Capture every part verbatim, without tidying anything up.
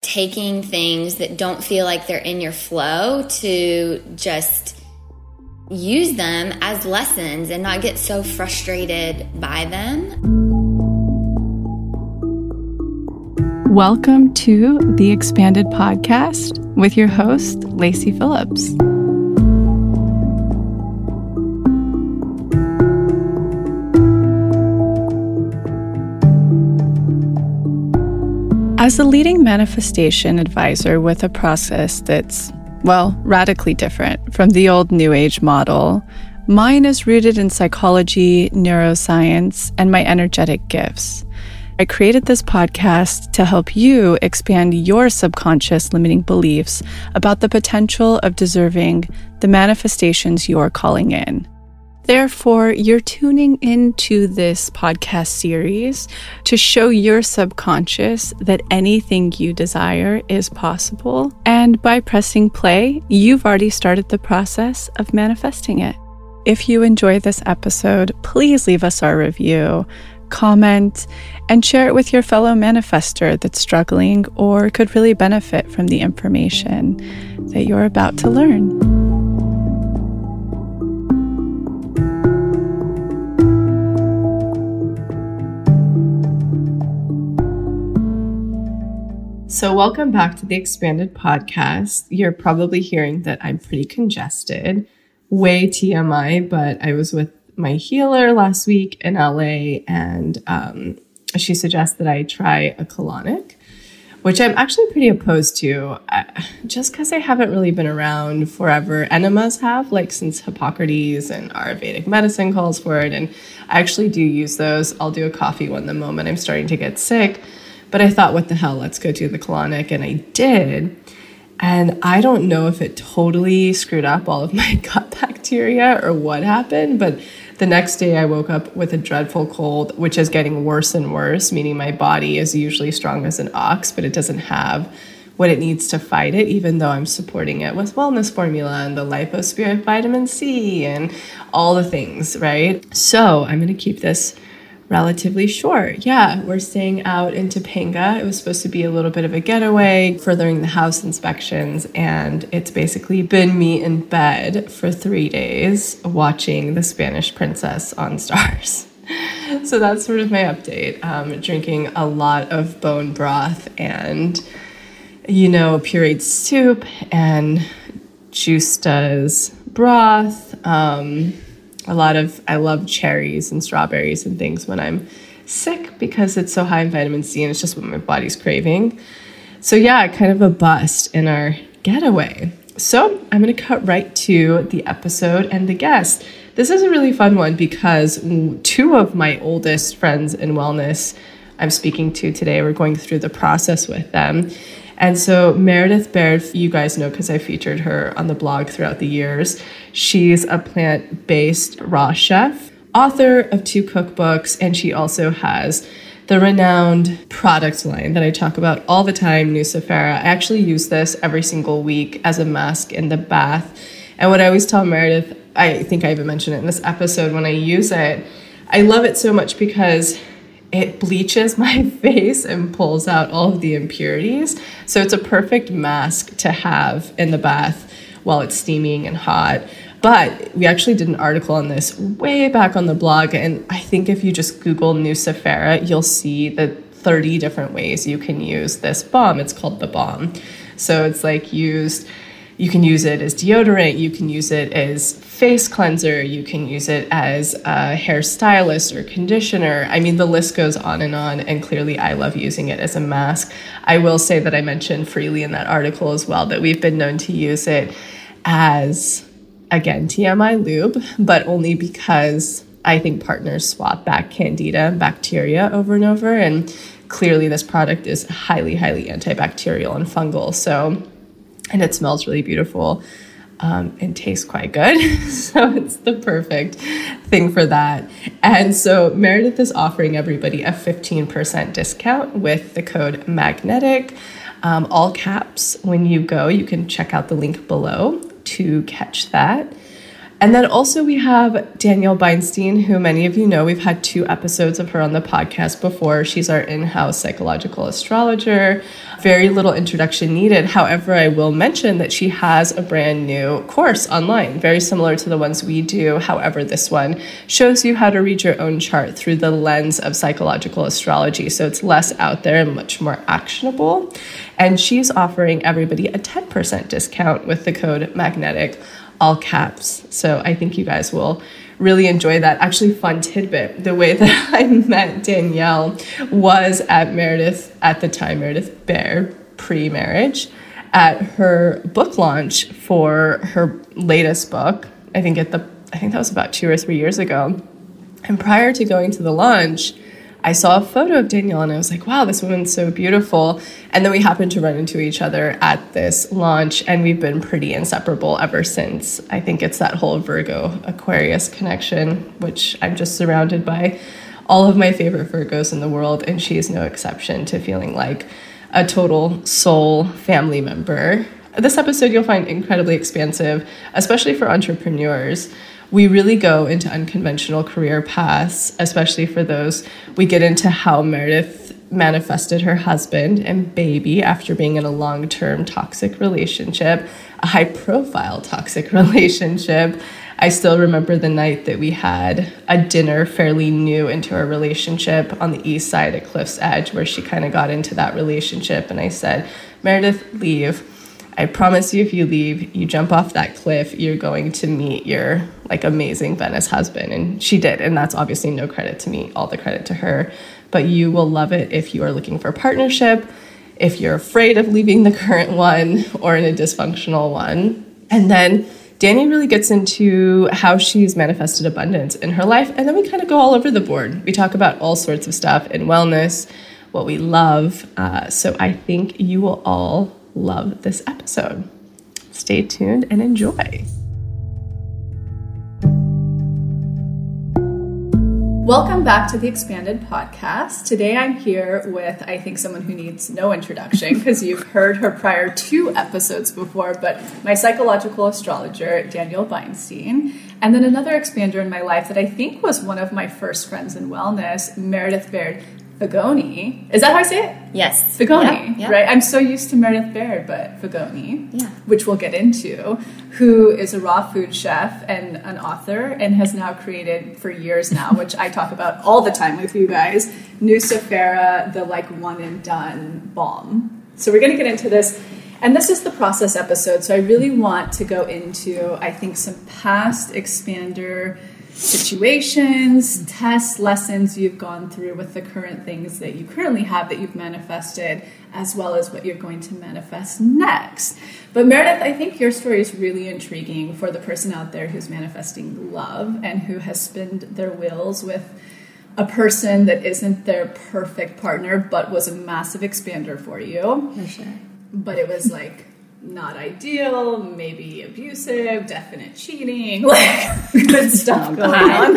taking things that don't feel like they're in your flow to just use them as lessons and not get so frustrated by them. Welcome to the Expanded Podcast with your host, Lacey Phillips. As a leading manifestation advisor with a process that's, well, radically different from the old New Age model, mine is rooted in psychology, neuroscience, and my energetic gifts. I created this podcast to help you expand your subconscious limiting beliefs about the potential of deserving the manifestations you're calling in. Therefore, you're tuning into this podcast series to show your subconscious that anything you desire is possible. And by pressing play, you've already started the process of manifesting it. If you enjoy this episode, please leave us our review, comment, and share it with your fellow manifester that's struggling or could really benefit from the information that you're about to learn. So welcome back to the Expanded Podcast. You're probably hearing that I'm pretty congested, way T M I, but I was with my healer last week in L A, and um, she suggests that I try a colonic, which I'm actually pretty opposed to, uh, just because I haven't really been around forever. Enemas have, like since Hippocrates and Ayurvedic medicine calls for it, and I actually do use those. I'll do a coffee one the moment I'm starting to get sick. But I thought, what the hell, let's go do the colonic. And I did. And I don't know if it totally screwed up all of my gut bacteria or what happened. But the next day I woke up with a dreadful cold, which is getting worse and worse, meaning my body is usually strong as an ox, but it doesn't have what it needs to fight it, even though I'm supporting it with wellness formula and the Lipospirit vitamin C and all the things, right? So I'm going to keep this relatively short. Yeah, we're staying out in Topanga. It was supposed to be a little bit of a getaway, furthering the house inspections, and it's basically been me in bed for three days watching The Spanish Princess on Starz. So that's sort of my update. Um, drinking a lot of bone broth and, you know, pureed soup and Justa's broth. Um, A lot of, I love cherries and strawberries and things when I'm sick because it's so high in vitamin C and it's just what my body's craving. So yeah, kind of a bust in our getaway. So I'm going to cut right to the episode and the guest. This is a really fun one because two of my oldest friends in wellness I'm speaking to today, we're going through the process with them. And so Meredith Baird, you guys know because I featured her on the blog throughout the years. She's a plant-based raw chef, author of two cookbooks, and she also has the renowned product line that I talk about all the time, Nucifera. I actually use this every single week as a mask in the bath. And what I always tell Meredith, I think I even mentioned it in this episode when I use it, I love it so much because it bleaches my face and pulls out all of the impurities. So it's a perfect mask to have in the bath while it's steaming and hot. But we actually did an article on this way back on the blog. And I think if you just Google Nucifera, you'll see the thirty different ways you can use this balm. It's called the balm. So it's like used, you can use it as deodorant. You can use it as face cleanser. You can use it as a hairstylist or conditioner. I mean, the list goes on and on. And clearly I love using it as a mask. I will say that I mentioned freely in that article as well that we've been known to use it as, again, T M I lube, but only because I think partners swap back candida and bacteria over and over. And clearly this product is highly, highly antibacterial and fungal. So, and it smells really beautiful um, and tastes quite good. So it's the perfect thing for that. And so Meredith is offering everybody a fifteen percent discount with the code MAGNETIC, um, all caps. When you go, you can check out the link below to catch that. And then also we have Danielle Beinstein, who many of you know. We've had two episodes of her on the podcast before. She's our in-house psychological astrologer. Very little introduction needed. However, I will mention that she has a brand new course online, very similar to the ones we do. However, this one shows you how to read your own chart through the lens of psychological astrology. So it's less out there and much more actionable. And she's offering everybody a ten percent discount with the code MAGNETIC, all caps. So I think you guys will really enjoy that. Actually, fun tidbit, the way that I met Danielle was at Meredith, at the time, Meredith Baird, pre-marriage, at her book launch for her latest book. I think at the, I think that was about two or three years ago. And prior to going to the launch, I saw a photo of Danielle and I was like, wow, this woman's so beautiful. And then we happened to run into each other at this launch and we've been pretty inseparable ever since. I think it's that whole Virgo Aquarius connection, which I'm just surrounded by all of my favorite Virgos in the world. And she is no exception to feeling like a total soul family member. This episode you'll find incredibly expansive, especially for entrepreneurs. We really go into unconventional career paths, especially for those. We get into how Meredith manifested her husband and baby after being in a long-term toxic relationship, a high-profile toxic relationship. I still remember the night that we had a dinner fairly new into our relationship on the east side at Cliff's Edge, where she kind of got into that relationship. And I said, Meredith, leave. I promise you, if you leave, you jump off that cliff, you're going to meet your like amazing Venice husband. And she did. And that's obviously no credit to me, all the credit to her. But you will love it if you are looking for a partnership, if you're afraid of leaving the current one or in a dysfunctional one. And then Danny really gets into how she's manifested abundance in her life. And then we kind of go all over the board. We talk about all sorts of stuff in wellness, what we love. Uh, so I think you will all love this episode. Stay tuned and enjoy. Welcome back to the Expanded Podcast. Today I'm here with, I think, someone who needs no introduction because you've heard her prior two episodes before, but my psychological astrologer, Danielle Beinstein, and then another expander in my life that I think was one of my first friends in wellness, Meredith Baird Fagoni. Is that how I say it? Yes. Fagoni, yeah, yeah. right? I'm so used to Meredith Baird, but Fagoni, yeah. which we'll get into, who is a raw food chef and an author and has now created for years now, which I talk about all the time with you guys, Nucifera, the like one and done balm. So we're going to get into this. And this is the process episode. So I really want to go into, I think, some past expander situations, tests, lessons you've gone through with the current things that you currently have that you've manifested, as well as what you're going to manifest next. But Meredith, I think your story is really intriguing for the person out there who's manifesting love and who has spinned their wheels with a person that isn't their perfect partner, but was a massive expander for you. For sure. But it was like not ideal, maybe abusive, definite cheating, like good stuff going on.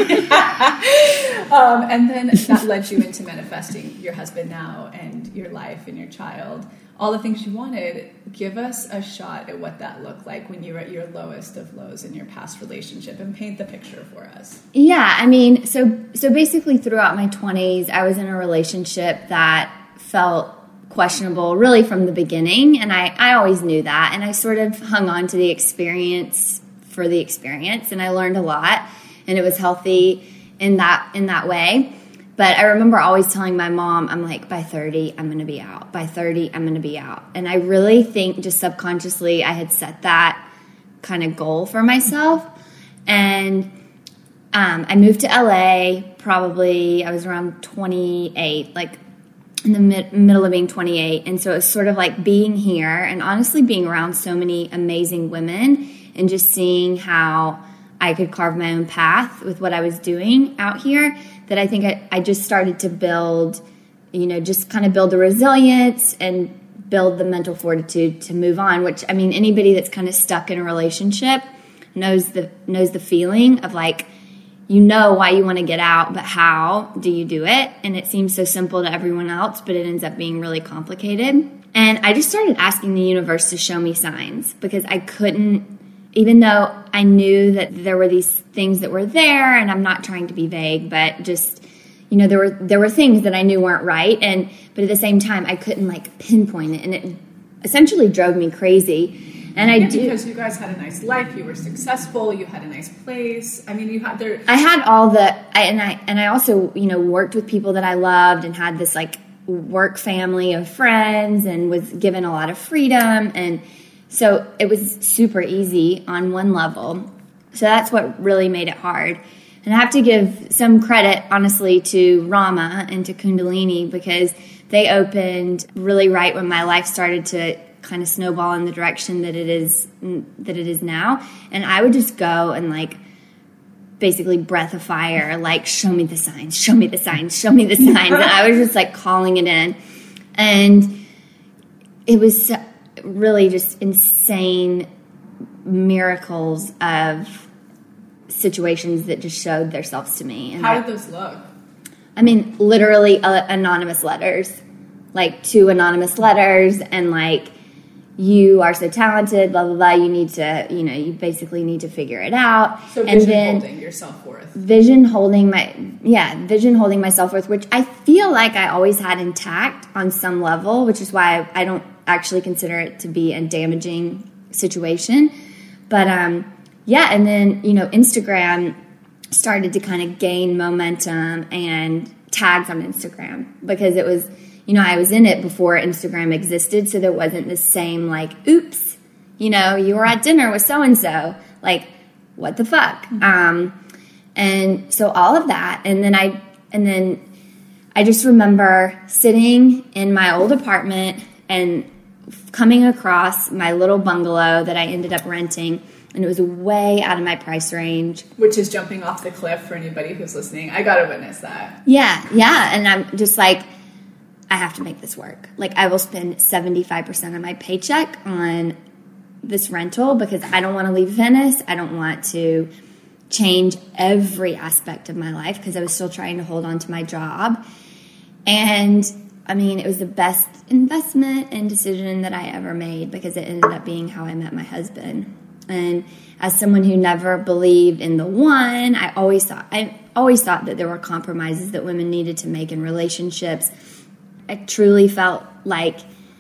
um, and then that led you into manifesting your husband now and your life and your child, all the things you wanted. Give us a shot at what that looked like when you were at your lowest of lows in your past relationship and paint the picture for us. Yeah, I mean, so so basically throughout my twenties, I was in a relationship that felt questionable really from the beginning, and I, I always knew that, and I sort of hung on to the experience for the experience, and I learned a lot, and it was healthy in that in that way. But I remember always telling my mom, I'm like, by thirty, I'm going to be out. By thirty, I'm going to be out. And I really think just subconsciously I had set that kind of goal for myself. And um, I moved to L A probably, I was around twenty-eight, like in the mid- middle of being twenty-eight. And so it was sort of like being here and honestly being around so many amazing women and just seeing how I could carve my own path with what I was doing out here, that I think I, I just started to build, you know, just kind of build the resilience and build the mental fortitude to move on, which, I mean, anybody that's kind of stuck in a relationship knows the knows the feeling of like, you know why you want to get out, but how do you do it? And it seems so simple to everyone else, but it ends up being really complicated. And I just started asking the universe to show me signs because I couldn't, even though I knew that there were these things that were there, and I'm not trying to be vague, but just, you know, there were there were things that I knew weren't right, and but at the same time, I couldn't like pinpoint it, and it essentially drove me crazy. And I yeah, do because you guys had a nice life, you were successful, you had a nice place. I mean, you had there. I had all the, I, and I and I also, you know, worked with people that I loved, and had this like work family of friends, and was given a lot of freedom, and so it was super easy on one level. So that's what really made it hard. And I have to give some credit, honestly, to Rama and to Kundalini, because they opened really right when my life started to kind of snowball in the direction that it is that it is now. And I would just go and like basically breath of fire, like show me the signs, show me the signs, show me the signs. And I was just like calling it in. And it was really just insane miracles of situations that just showed themselves to me. And how I, did those look? I mean, literally uh, anonymous letters, like two anonymous letters, and like, you are so talented, blah, blah, blah. You need to, you know, you basically need to figure it out. So and vision then holding your self-worth. Vision holding my, yeah, vision holding my self-worth, which I feel like I always had intact on some level, which is why I, I don't actually consider it to be a damaging situation. But, um, yeah, and then, you know, Instagram started to kind of gain momentum, and tags on Instagram, because it was, you know, I was in it before Instagram existed, so there wasn't the same, like, oops, you know, you were at dinner with so-and-so. Like, what the fuck? Mm-hmm. Um, and so all of that. And then I, and then I just remember sitting in my old apartment and coming across my little bungalow that I ended up renting, and it was way out of my price range. Which is jumping off the cliff for anybody who's listening. I gotta witness that. Yeah, yeah. And I'm just like, I have to make this work. Like, I will spend seventy-five percent of my paycheck on this rental, because I don't want to leave Venice. I don't want to change every aspect of my life, because I was still trying to hold on to my job. And I mean, it was the best investment and decision that I ever made, because it ended up being how I met my husband. And as someone who never believed in the one, I always thought I always thought that there were compromises that women needed to make in relationships. I truly felt like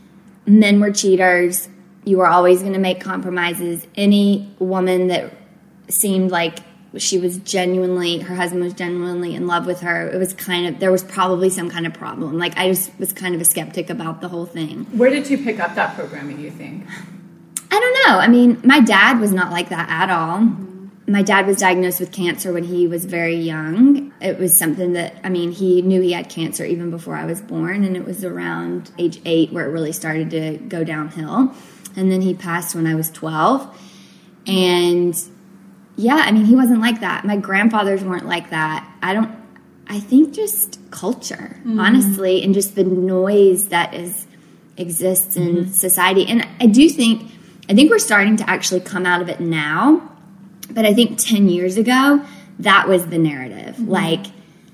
men were cheaters. You were always going to make compromises. Any woman that seemed like she was genuinely, her husband was genuinely in love with her, it was kind of, there was probably some kind of problem. Like, I just was kind of a skeptic about the whole thing. Where did you pick up that programming, you think? I don't know. I mean, my dad was not like that at all. Mm-hmm. My dad was diagnosed with cancer when he was very young. It was something that, I mean, he knew he had cancer even before I was born, and it was around age eight where it really started to go downhill. And then he passed when I was twelve. And yeah, I mean, he wasn't like that. My grandfathers weren't like that. I don't, I think just culture, mm-hmm. honestly, and just the noise that is exists in mm-hmm. society. And I do think, I think we're starting to actually come out of it now. But I think ten years ago, that was the narrative. Mm-hmm. Like,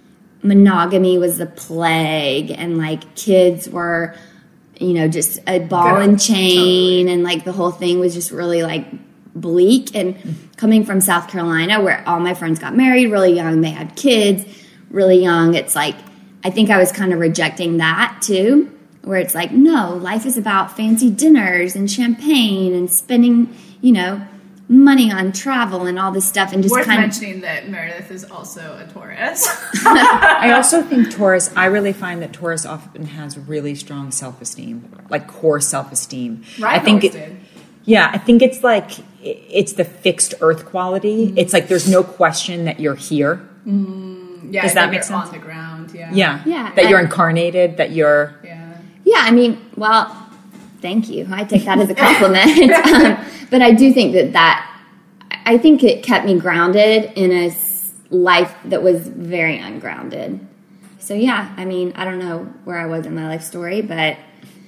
monogamy was the plague, and like kids were, you know, just a ball Good. and chain, totally. And like the whole thing was just really like bleak. And coming from South Carolina, where all my friends got married really young, they had kids really young, it's like, I think I was kind of rejecting that too, where it's like, no, life is about fancy dinners and champagne and spending, you know, money on travel and all this stuff. And just Worth kind mentioning that Meredith is also a Taurus. I also think Taurus, I really find that Taurus often has really strong self-esteem, like core self-esteem. Right, I think it, did. Yeah, I think it's like, it's the fixed earth quality. Mm-hmm. It's like there's no question that you're here. Mm, yeah, Does that make sense? On the ground, yeah. Yeah, yeah. That I, you're incarnated, that you're... Yeah. Yeah, I mean, well, thank you. I take that as a compliment. um, but I do think that that, I think it kept me grounded in a life that was very ungrounded. So yeah, I mean, I don't know where I was in my life story, but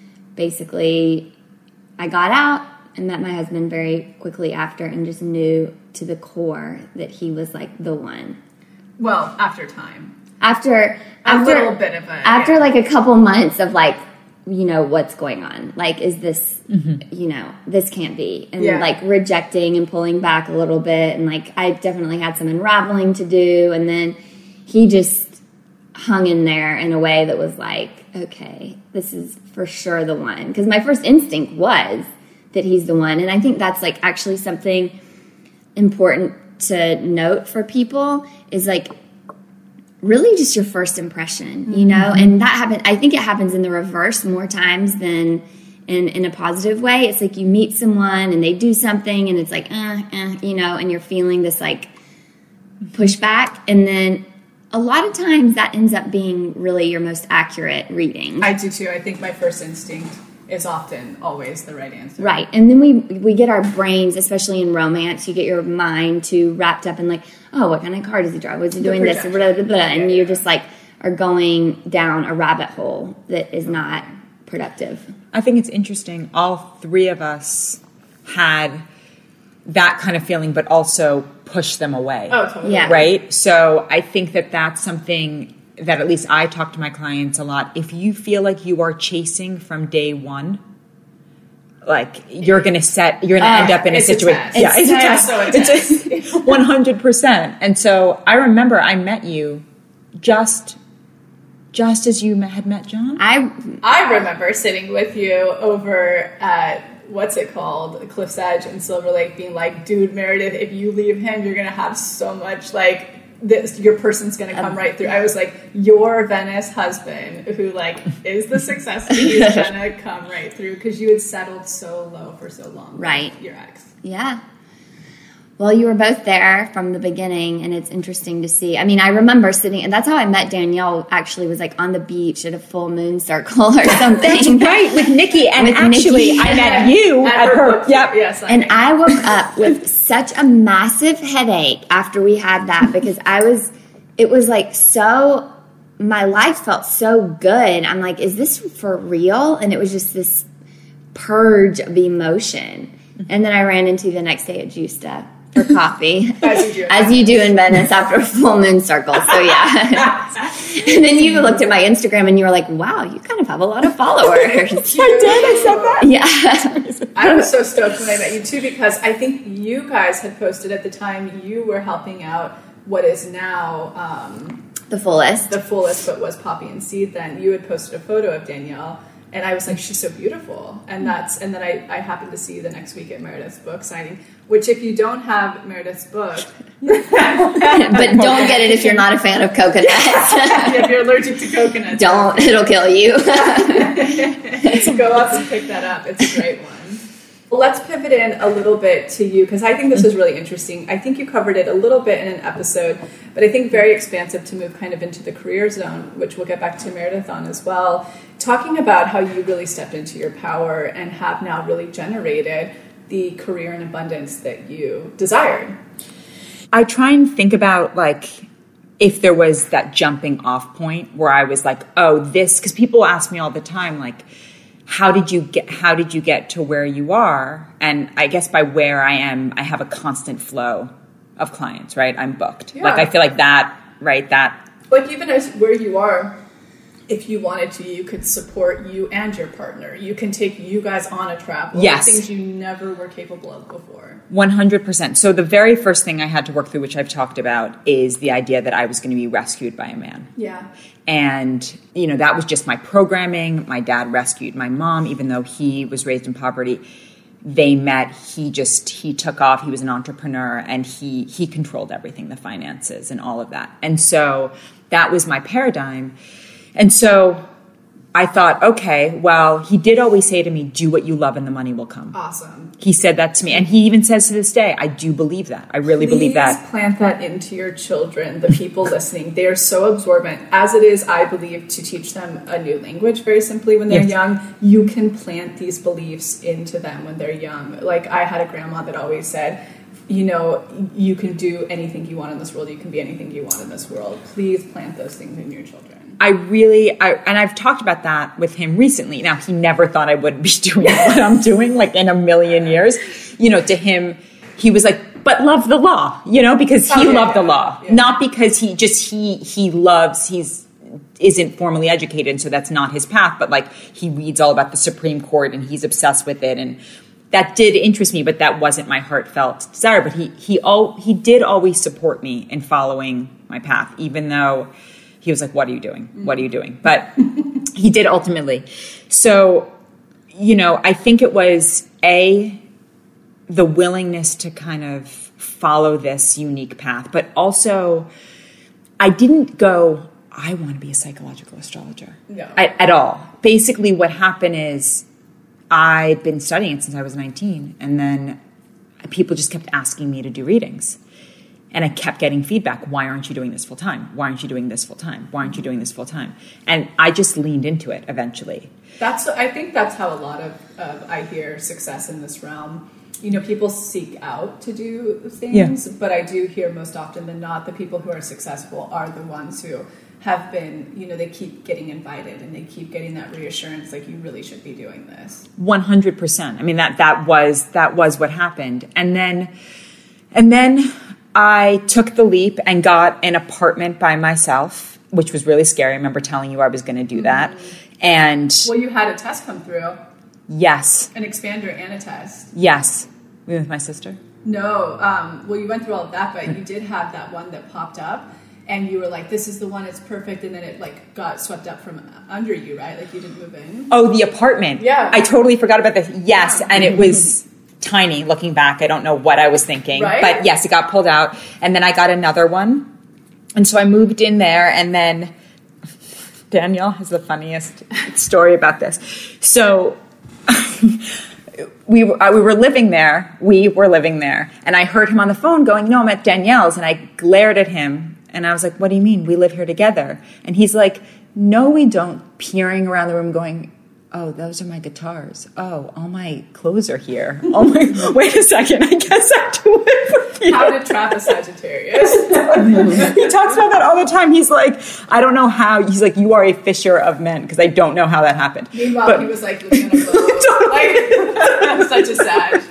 basically I got out and met my husband very quickly after, and just knew to the core that he was like the one. Well, after time. After, A after little bit of a... After yeah. like a couple months of like you know, what's going on? Like, is this, mm-hmm. you know, this can't be. And yeah. like rejecting and pulling back a little bit. And like, I definitely had some unraveling to do. And then he just hung in there in a way that was like, okay, this is for sure the one. Because my first instinct was that he's the one. And I think that's like actually something important to note for people is like, really just your first impression, you know, mm-hmm. and that happen. I think it happens in the reverse more times than in, in a positive way. It's like you meet someone and they do something and it's like, uh, uh, you know, and you're feeling this like pushback. And then a lot of times that ends up being really your most accurate reading. I do too. I think my first instinct is often always the right answer. Right. And then we we get our brains, especially in romance, you get your mind too wrapped up in like, oh, what kind of car does he drive? What's he doing this? Blah, blah, blah, and yeah, you yeah. just like are going down a rabbit hole that is not productive. I think it's interesting. All three of us had that kind of feeling, but also push them away. Oh, totally. Yeah. Right? So I think that that's something that at least I talk to my clients a lot. If you feel like you are chasing from day one, like you're going to set, you're going to uh, end up in a situation. A yeah, it's, it's a test. So it's one hundred percent. And so I remember I met you just, just as you had met John. I, I remember sitting with you over at, what's it called? Cliff's Edge in Silver Lake being like, dude, Meredith, if you leave him, you're going to have so much like, this your person's gonna come um, right through. I was like, your Venice husband who like is the success, he's gonna come right through because you had settled so low for so long. Right. With your ex. Yeah. Well, you were both there from the beginning, and it's interesting to see. I mean, I remember sitting, and that's how I met Danielle, actually, was like on the beach at a full moon circle or something. That's right, with Nikki. And with actually, Nikki. I met you at, at her. her yep. Yes, and I wook up with such a massive headache after we had that because I was, it was like so, my life felt so good. I'm like, is this for real? And it was just this purge of emotion. And then I ran into you the next day at Justa for coffee, as you do, as you do in Venice after a full moon circle. So yeah, and then you looked at my Instagram and you were like, "Wow, you kind of have a lot of followers." I did. I said that. Yeah, I was so stoked when I met you too because I think you guys had posted at the time you were helping out what is now um, the fullest, the fullest, but was Poppy and Seed. Then you had posted a photo of Danielle. And I was like, she's so beautiful. And that's, and then I, I happened to see you the next week at Meredith's book signing, which if you don't have Meredith's book. But don't get it if you're not a fan of coconuts. If you're allergic to coconuts. Don't, it'll kill you. So go up and pick that up. It's a great one. Well, let's pivot in a little bit to you, because I think this was really interesting. I think you covered it a little bit in an episode, but I think very expansive to move kind of into the career zone, which we'll get back to Meredith on as well. Talking about how you really stepped into your power and have now really generated the career and abundance that you desired. I try and think about, like, if there was that jumping off point where I was like, oh, this, because people ask me all the time, like, how did you get, how did you get to where you are? And I guess by where I am, I have a constant flow of clients, right? I'm booked. Yeah. Like, I feel like that, right? That. Like, even as where you are, if you wanted to, you could support you and your partner. You can take you guys on a travel. Yes. Things you never were capable of before. one hundred percent. So the very first thing I had to work through, which I've talked about, is the idea that I was going to be rescued by a man. Yeah. And, you know, that was just my programming. My dad rescued my mom, even though he was raised in poverty. They met, he just, he took off, he was an entrepreneur, and he he controlled everything, the finances and all of that. And so that was my paradigm. And so I thought, okay, well, he did always say to me, do what you love and the money will come. Awesome. He said that to me. And he even says to this day, I do believe that. I really Please believe that. Plant that into your children, the people listening. They are so absorbent. As it is, I believe, to teach them a new language very simply when they're Yes. young. You can plant these beliefs into them when they're young. Like, I had a grandma that always said, you know, you can do anything you want in this world. You can be anything you want in this world. Please plant those things in your children. I really, I, and I've talked about that with him recently. Now, he never thought I would be doing what I'm doing, like in a million years. You know, to him, he was like, but love the law, you know, because he oh, yeah, loved yeah, the law, yeah. not because he just, he, he loves, he's isn't formally educated, and so that's not his path, but like he reads all about the Supreme Court and he's obsessed with it, and that did interest me, but that wasn't my heartfelt desire. But he he all he did always support me in following my path, even though he was like, "What are you doing? What are you doing?" But he did ultimately. So, you know, I think it was a the willingness to kind of follow this unique path, but also I didn't go, I want to be a psychological astrologer. No. At, at all. Basically what happened is I'd been studying it since I was nineteen, and then people just kept asking me to do readings. And I kept getting feedback. Why aren't you doing this full time? Why aren't you doing this full time? Why aren't you doing this full time? And I just leaned into it eventually. That's, I think that's how a lot of, uh, I hear success in this realm. You know, people seek out to do things, yeah. but I do hear most often than not, the people who are successful are the ones who have been, you know, they keep getting invited and they keep getting that reassurance, like you really should be doing this. one hundred percent. I mean, that, that was, that was what happened. And then, and then I took the leap and got an apartment by myself, which was really scary. I remember telling you I was going to do that. Mm-hmm. And well, you had a test come through. Yes. An expander and a test. Yes. Were you with my sister? No. Um, well, you went through all of that, but you did have that one that popped up, and you were like, "This is the one. It's perfect." And then it like got swept up from under you, right? Like you didn't move in. Oh, the apartment. Yeah. I totally forgot about this. Yes, yeah. And it was tiny. Looking back, I don't know what I was thinking, right? But yes, it got pulled out, and then I got another one, and so I moved in there, and then Danielle has the funniest story about this. So. we, uh, we were living there. We were living there. And I heard him on the phone going, "No, I'm at Danielle's." And I glared at him. And I was like, "What do you mean? We live here together." And he's like, "No, we don't." Peering around the room going, "Oh, those are my guitars. Oh, all my clothes are here. Oh my, wait a second. I guess I do live with you." How to trap a Sagittarius. He talks about that all the time. He's like, I don't know how. He's like, "You are a fisher of men," because I don't know how that happened. Meanwhile, but, he was like living on a boat. Like, such a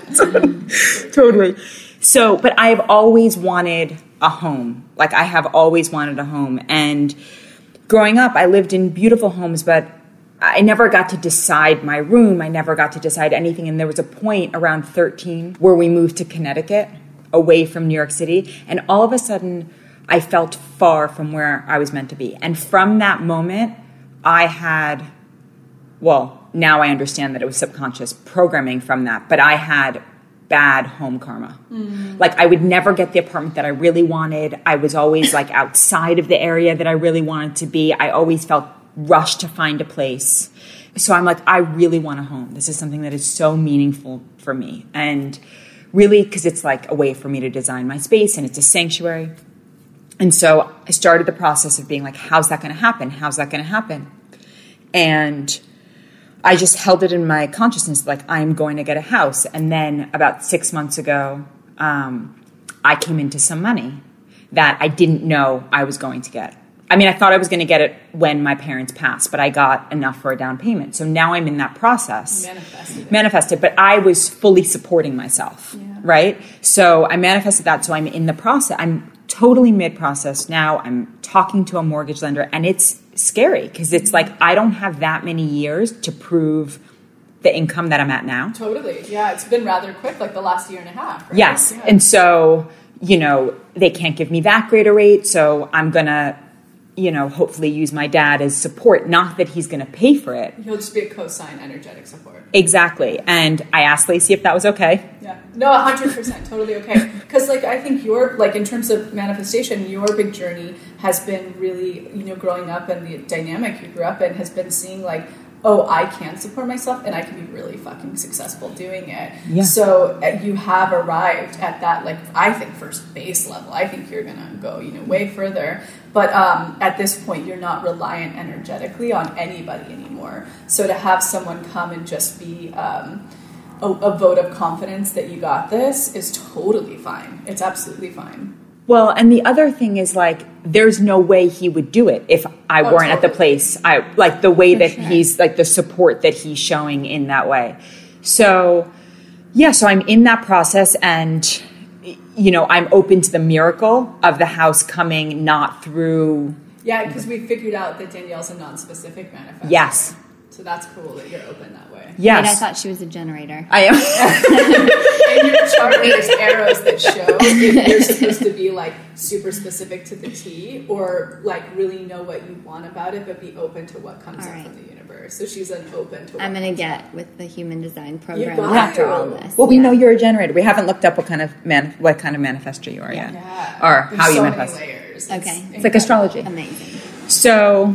Sag. Totally. So, but I've always wanted a home. Like I have always wanted a home. And growing up, I lived in beautiful homes, but I never got to decide my room. I never got to decide anything. And there was a point around thirteen where we moved to Connecticut, away from New York City. And all of a sudden, I felt far from where I was meant to be. And from that moment, I had, well, now I understand that it was subconscious programming from that, but I had bad home karma. Mm. Like I would never get the apartment that I really wanted. I was always like outside of the area that I really wanted to be. I always felt rushed to find a place. So I'm like, I really want a home. This is something that is so meaningful for me. And really, because it's like a way for me to design my space and it's a sanctuary. And so I started the process of being like, how's that going to happen? How's that going to happen? And I just held it in my consciousness, like I'm going to get a house. And then about six months ago, um, I came into some money that I didn't know I was going to get. I mean, I thought I was going to get it when my parents passed, but I got enough for a down payment. So now I'm in that process. Manifested. Manifested, but I was fully supporting myself, yeah. Right? So I manifested that. So I'm in the process. I'm totally mid-process now. I'm talking to a mortgage lender, and it's scary because it's like I don't have that many years to prove the income that I'm at now. Totally. Yeah, it's been rather quick, like the last year and a half. Right? Yes. Yeah. And so, you know, they can't give me that great a rate, so I'm going to, you know, hopefully use my dad as support. Not that he's going to pay for it. He'll just be a cosign energetic support. Exactly. And I asked Lacey if that was okay. Yeah. No, one hundred percent. Totally okay. Because, like, I think your, like, in terms of manifestation, your big journey has been really, you know, growing up and the dynamic you grew up in has been seeing, like, oh, I can support myself and I can be really fucking successful doing it. Yeah. So uh, you have arrived at that, like, I think first base level. I think you're going to go, you know, way further. But um, at this point, you're not reliant energetically on anybody anymore. So to have someone come and just be um, a, a vote of confidence that you got this is totally fine. It's absolutely fine. Well, and the other thing is, like, there's no way he would do it if I oh, weren't totally. at the place. I like the way For that sure. he's, like, the support that he's showing in that way. So, yeah, so I'm in that process, and, you know, I'm open to the miracle of the house coming not through Yeah, because we figured out that Danielle's a non-specific manifestor. Yes. So that's cool that you're open that way. Yes. Wait, I thought she was a generator. I am. In your chart, there's arrows that show if you're supposed to be like super specific to the T, or like really know what you want about it, but be open to what comes All up right. from the universe. So she's an open to. What I'm gonna comes get up. with the human design You program got after to. all this. Well, we Yeah. know you're a generator. We haven't looked up what kind of man, what kind of manifestor you are yet, Yeah. or There's how you so manifest. many layers. Okay. It's like astrology. Amazing. So,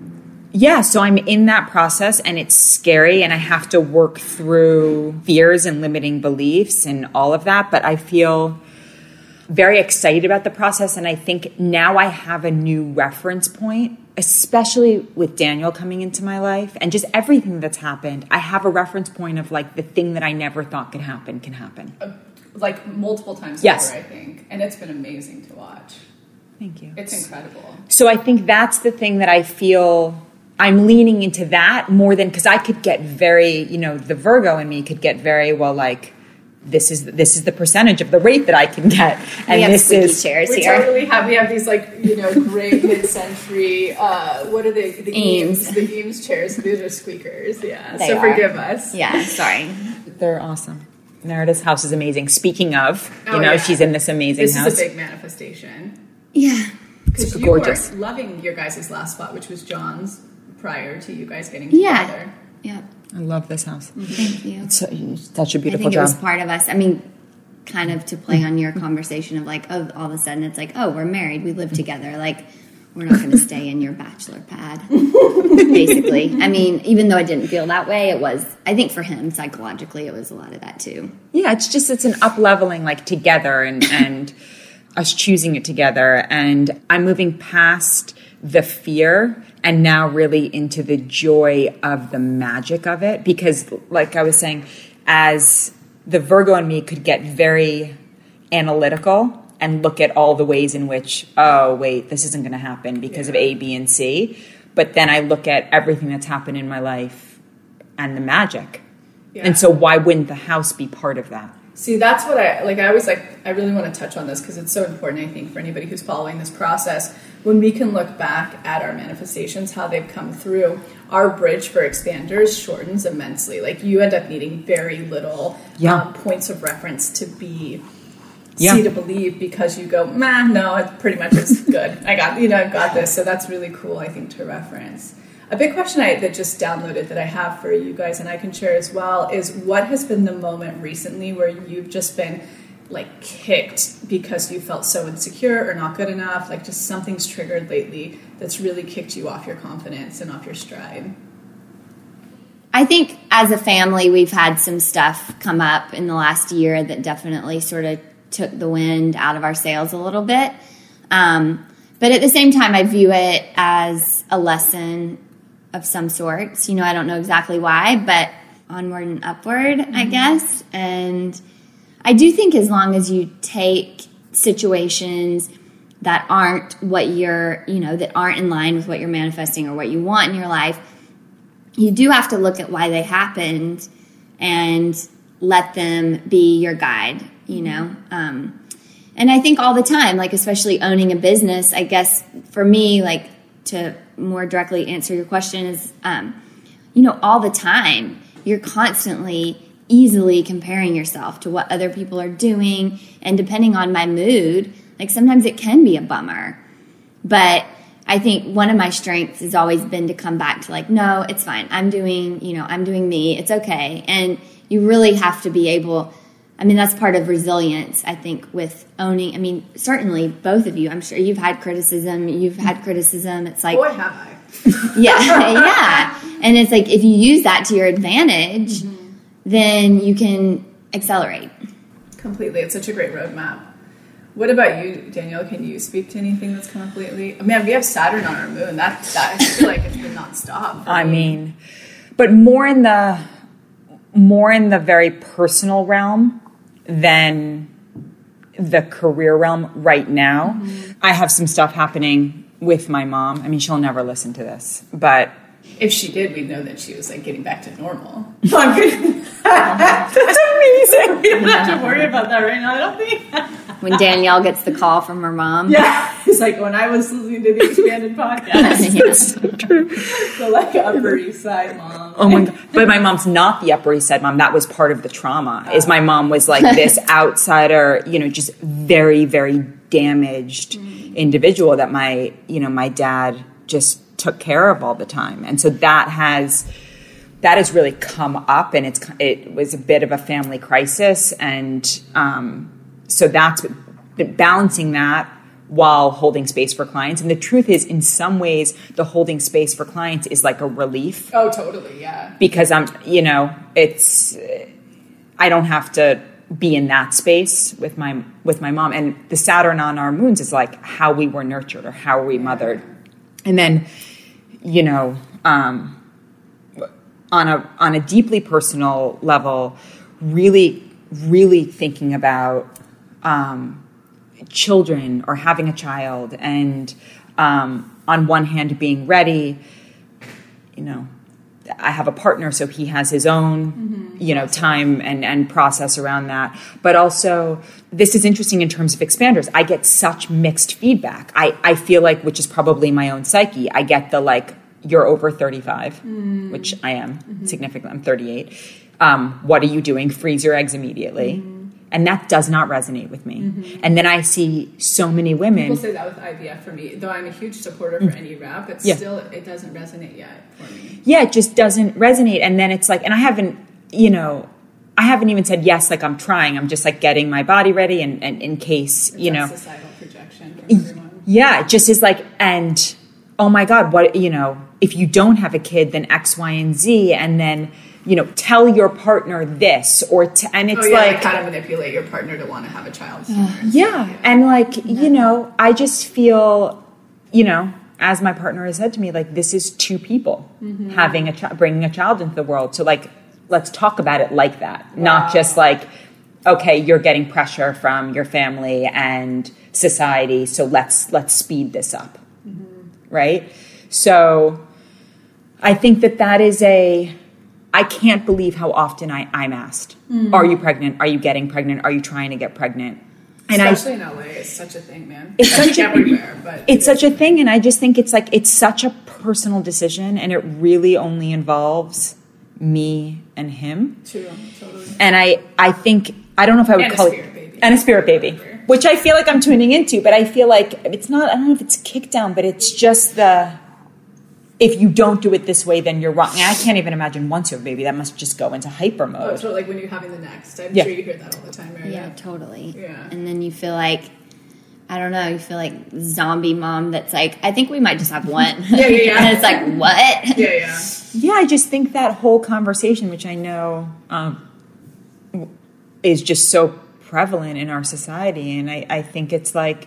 yeah, so I'm in that process and it's scary and I have to work through fears and limiting beliefs and all of that. But I feel very excited about the process. And I think now I have a new reference point, especially with Daniel coming into my life and just everything that's happened. I have a reference point of like the thing that I never thought could happen can happen. Uh, like multiple times Yes. over, I think. And it's been amazing to watch. Thank you. It's incredible. So I think that's the thing that I feel I'm leaning into that more than, because I could get very, you know, the Virgo in me could get very, well, like, this is this is the percentage of the rate that I can get. And we have this squeaky is chairs We here. totally have. We have these like you know great mid-century. Uh, what are they? The Eames. Eames. The Eames chairs. These are squeakers. Yeah. They so are. forgive us. Yeah, sorry. they're awesome. Meredith's house is amazing. Speaking of, you Oh, know, yeah. she's in this amazing This house. is a big manifestation Yeah. because you gorgeous. were loving your guys' last spot, which was John's prior to you guys getting Yeah. together. Yeah. I love this house. Thank you. It's so, such a I beautiful think it job. was part of us. I mean, kind of to play on your conversation of like, oh, all of a sudden it's like, oh, we're married, we live together. Like, we're not going to stay in your bachelor pad, basically. I mean, even though I didn't feel that way, it was, I think for him, psychologically, it was a lot of that too. Yeah, it's just it's an up leveling like together and and us choosing it together, and I'm moving past the fear and now really into the joy of the magic of it, because like I was saying, as the Virgo in me could get very analytical and look at all the ways in which, oh wait, this isn't going to happen because of A, B, and C, but then I look at everything that's happened in my life and the magic. Yeah. And so why wouldn't the house be part of that? See, that's what I like. I was like, I really want to touch on this because it's so important, I think, for anybody who's following this process. When we can look back at our manifestations, how they've come through, our bridge for expanders shortens immensely. Like, you end up needing very little Yeah. um, points of reference to be Yeah. see to believe, because you go, nah, no, it pretty much is good. I got, you know, I've got this. So that's really cool, I think, to reference. A big question I that just downloaded that I have for you guys, and I can share as well, is what has been the moment recently where you've just been like kicked because you felt so insecure or not good enough, like just something's triggered lately that's really kicked you off your confidence and off your stride? I think as a family, we've had some stuff come up in the last year that definitely sort of took the wind out of our sails a little bit. Um, but at the same time, I view it as a lesson of some sorts. You know, I don't know exactly why, but onward and upward, mm-hmm. I guess. And I do think as long as you take situations that aren't what you're, you know, that aren't in line with what you're manifesting or what you want in your life, you do have to look at why they happened and let them be your guide, you know? Um, and I think all the time, like especially owning a business, I guess for me, like to more directly answer your question is, um, you know, all the time, you're constantly easily comparing yourself to what other people are doing. And depending on my mood, like sometimes it can be a bummer. But I think one of my strengths has always been to come back to like, no, it's fine. I'm doing, you know, I'm doing me. It's okay. And you really have to be able, I mean, that's part of resilience, I think, with owning. I mean, certainly both of you, I'm sure you've had criticism. You've had criticism. It's like, Boy, have I. yeah, yeah. And it's like, if you use that to your advantage, mm-hmm. then you can accelerate. Completely. It's such a great roadmap. What about you, Danielle? Can you speak to anything that's come up lately? I mean, we have Saturn on our moon. That, that I feel like it's been nonstop. I mean, but more in the more in the very personal realm than the career realm right now. Mm-hmm. I have some stuff happening with my mom. I mean, she'll never listen to this, but if she did, we'd know that she was like getting back to normal. I'm kidding. that's amazing. We don't have to worry about that right now, I don't think. when Danielle gets the call from her mom. Yeah, it's like when I was listening to the expanded podcast. Yeah. That's so true. The like Upper East Side mom. Oh my God. But my mom's not the Upper East Side mom. That was part of the trauma. Is my mom was like this outsider, you know, just very, very damaged mm. individual that my, you know, my dad just took care of all the time. And so that has that has really come up, and it's it was a bit of a family crisis. And um, so that's balancing that while holding space for clients. And the truth is, in some ways, the holding space for clients is like a relief. Oh, totally, yeah. Because I'm, you know, it's, I don't have to be in that space with my, with my mom. And the Saturn on our moons is like how we were nurtured or how were we mothered. And then, you know, um, on a, on a deeply personal level, really, really thinking about, um, children or having a child, and um, on one hand being ready, you know, I have a partner, so he has his own, mm-hmm. you know, time and, and process around that. But also, this is interesting in terms of expanders. I get such mixed feedback. I, I feel like, which is probably my own psyche, I get the like, you're over thirty-five, mm. which I am mm-hmm. significantly. I'm thirty-eight. Um, what are you doing? Freeze your eggs immediately. Mm-hmm. And that does not resonate with me. Mm-hmm. And then I see so many women. People say that with I V F for me. Though I'm a huge supporter for any rap, it's yeah. still, it doesn't resonate yet for me. Yeah, it just doesn't resonate. And then it's like, and I haven't, you know, I haven't even said yes, like I'm trying. I'm just like getting my body ready and, and in case, it's you know. Societal projection from everyone. Yeah, it just is like, and oh my God, what, you know, if you don't have a kid, then X, Y, and Z, and then, you know, tell your partner this, or t- and it's oh, yeah, like, like how to manipulate your partner to want to have a child. Uh, yeah. yeah, and like no. you know, I just feel, you know, as my partner has said to me, like this is two people mm-hmm. having a child, bringing a child into the world. So like, let's talk about it like that, wow. not just like, okay, you're getting pressure from your family and society, so let's let's speed this up, mm-hmm. right? So, I think that that is a. I can't believe how often I, I'm asked, mm. are you pregnant? Are you getting pregnant? Are you trying to get pregnant? And Especially I, in L A, it's such a thing, man. It's such a, everywhere, but it's such a thing. And I just think it's like, it's such a personal decision, and it really only involves me and him. True, totally. And I, I think, I don't know if I would and call a spirit it, baby. and a spirit baby, which I feel like I'm tuning into, but I feel like it's not, I don't know if it's kicked down, but it's just the, if you don't do it this way, then you're wrong. And I can't even imagine once you have a baby. That must just go into hyper mode. Oh, it's sort of like when you're having the next. I'm yeah. sure you hear that all the time, right? Yeah, totally. Yeah. And then you feel like, I don't know, you feel like zombie mom that's like, I think we might just have one. yeah, yeah, yeah. And it's like, what? Yeah, yeah. Yeah, I just think that whole conversation, which I know um, is just so prevalent in our society. And I, I think it's like,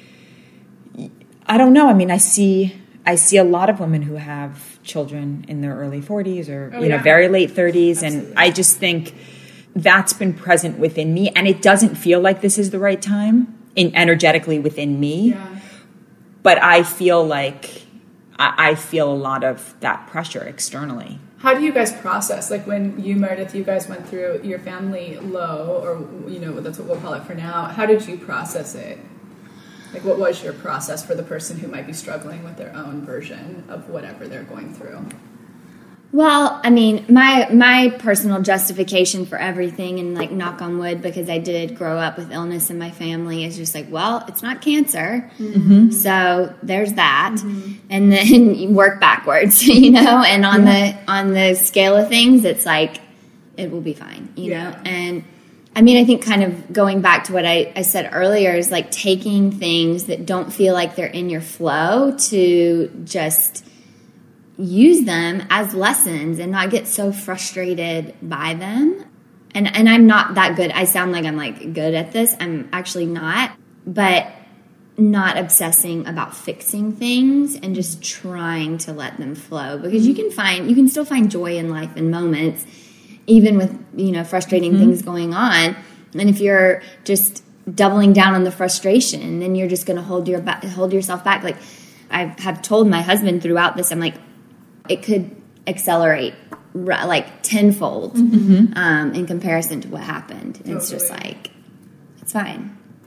I don't know. I mean, I see... I see a lot of women who have children in their early forties or, oh, you know, yeah. very late thirties. Absolutely. And I just think that's been present within me. And it doesn't feel like this is the right time in energetically within me. Yeah. But I feel like I, I feel a lot of that pressure externally. How do you guys process? Like when you, Meredith, you guys went through your family low, or, you know, that's what we'll call it for now. How did you process it? Like, what was your process for the person who might be struggling with their own version of whatever they're going through? Well, I mean, my my personal justification for everything, and like knock on wood, because I did grow up with illness in my family, is just like, well, it's not cancer, mm-hmm. so there's that, mm-hmm. and then you work backwards, you know. And on yeah. the on the scale of things, it's like it will be fine, you yeah. know, and. I mean, I think kind of going back to what I, I said earlier is like taking things that don't feel like they're in your flow to just use them as lessons and not get so frustrated by them. And and I'm not that good. I sound like I'm like good at this. I'm actually not. But not obsessing about fixing things and just trying to let them flow. Because you can find, you can still find joy in life in moments, even with, you know, frustrating mm-hmm. things going on. And if you're just doubling down on the frustration, then you're just going to hold your ba- hold yourself back. Like I have told my husband throughout this, I'm like, it could accelerate like tenfold mm-hmm. um, in comparison to what happened. And it's just like, it's fine.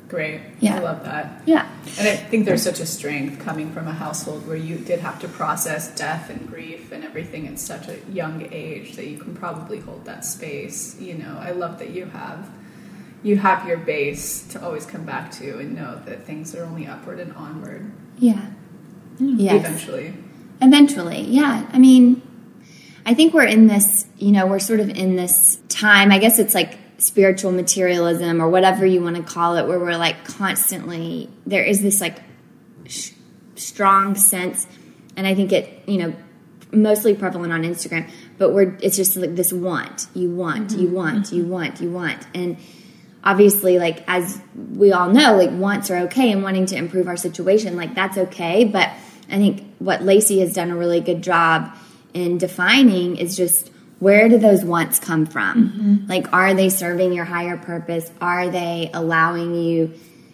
Great. Yeah. I love that. Yeah. And I think there's such a strength coming from a household where you did have to process death and grief and everything at such a young age that you can probably hold that space. You know, I love that you have you have your base to always come back to and know that things are only upward and onward. Yeah. Yes. Eventually. Eventually, yeah. I mean, I think we're in this, you know, we're sort of in this time, I guess it's like spiritual materialism or whatever you want to call it, where we're like constantly, there is this like sh- strong sense, and I think it, you know, mostly prevalent on Instagram, but we're, it's just like this want, you want, mm-hmm. you want, mm-hmm. you want, you want. And obviously, like, as we all know, like, wants are okay, and wanting to improve our situation, like, that's okay. But I think what Lacey has done a really good job in defining is just, where do those wants come from? Mm-hmm. Like, are they serving your higher purpose? Are they allowing you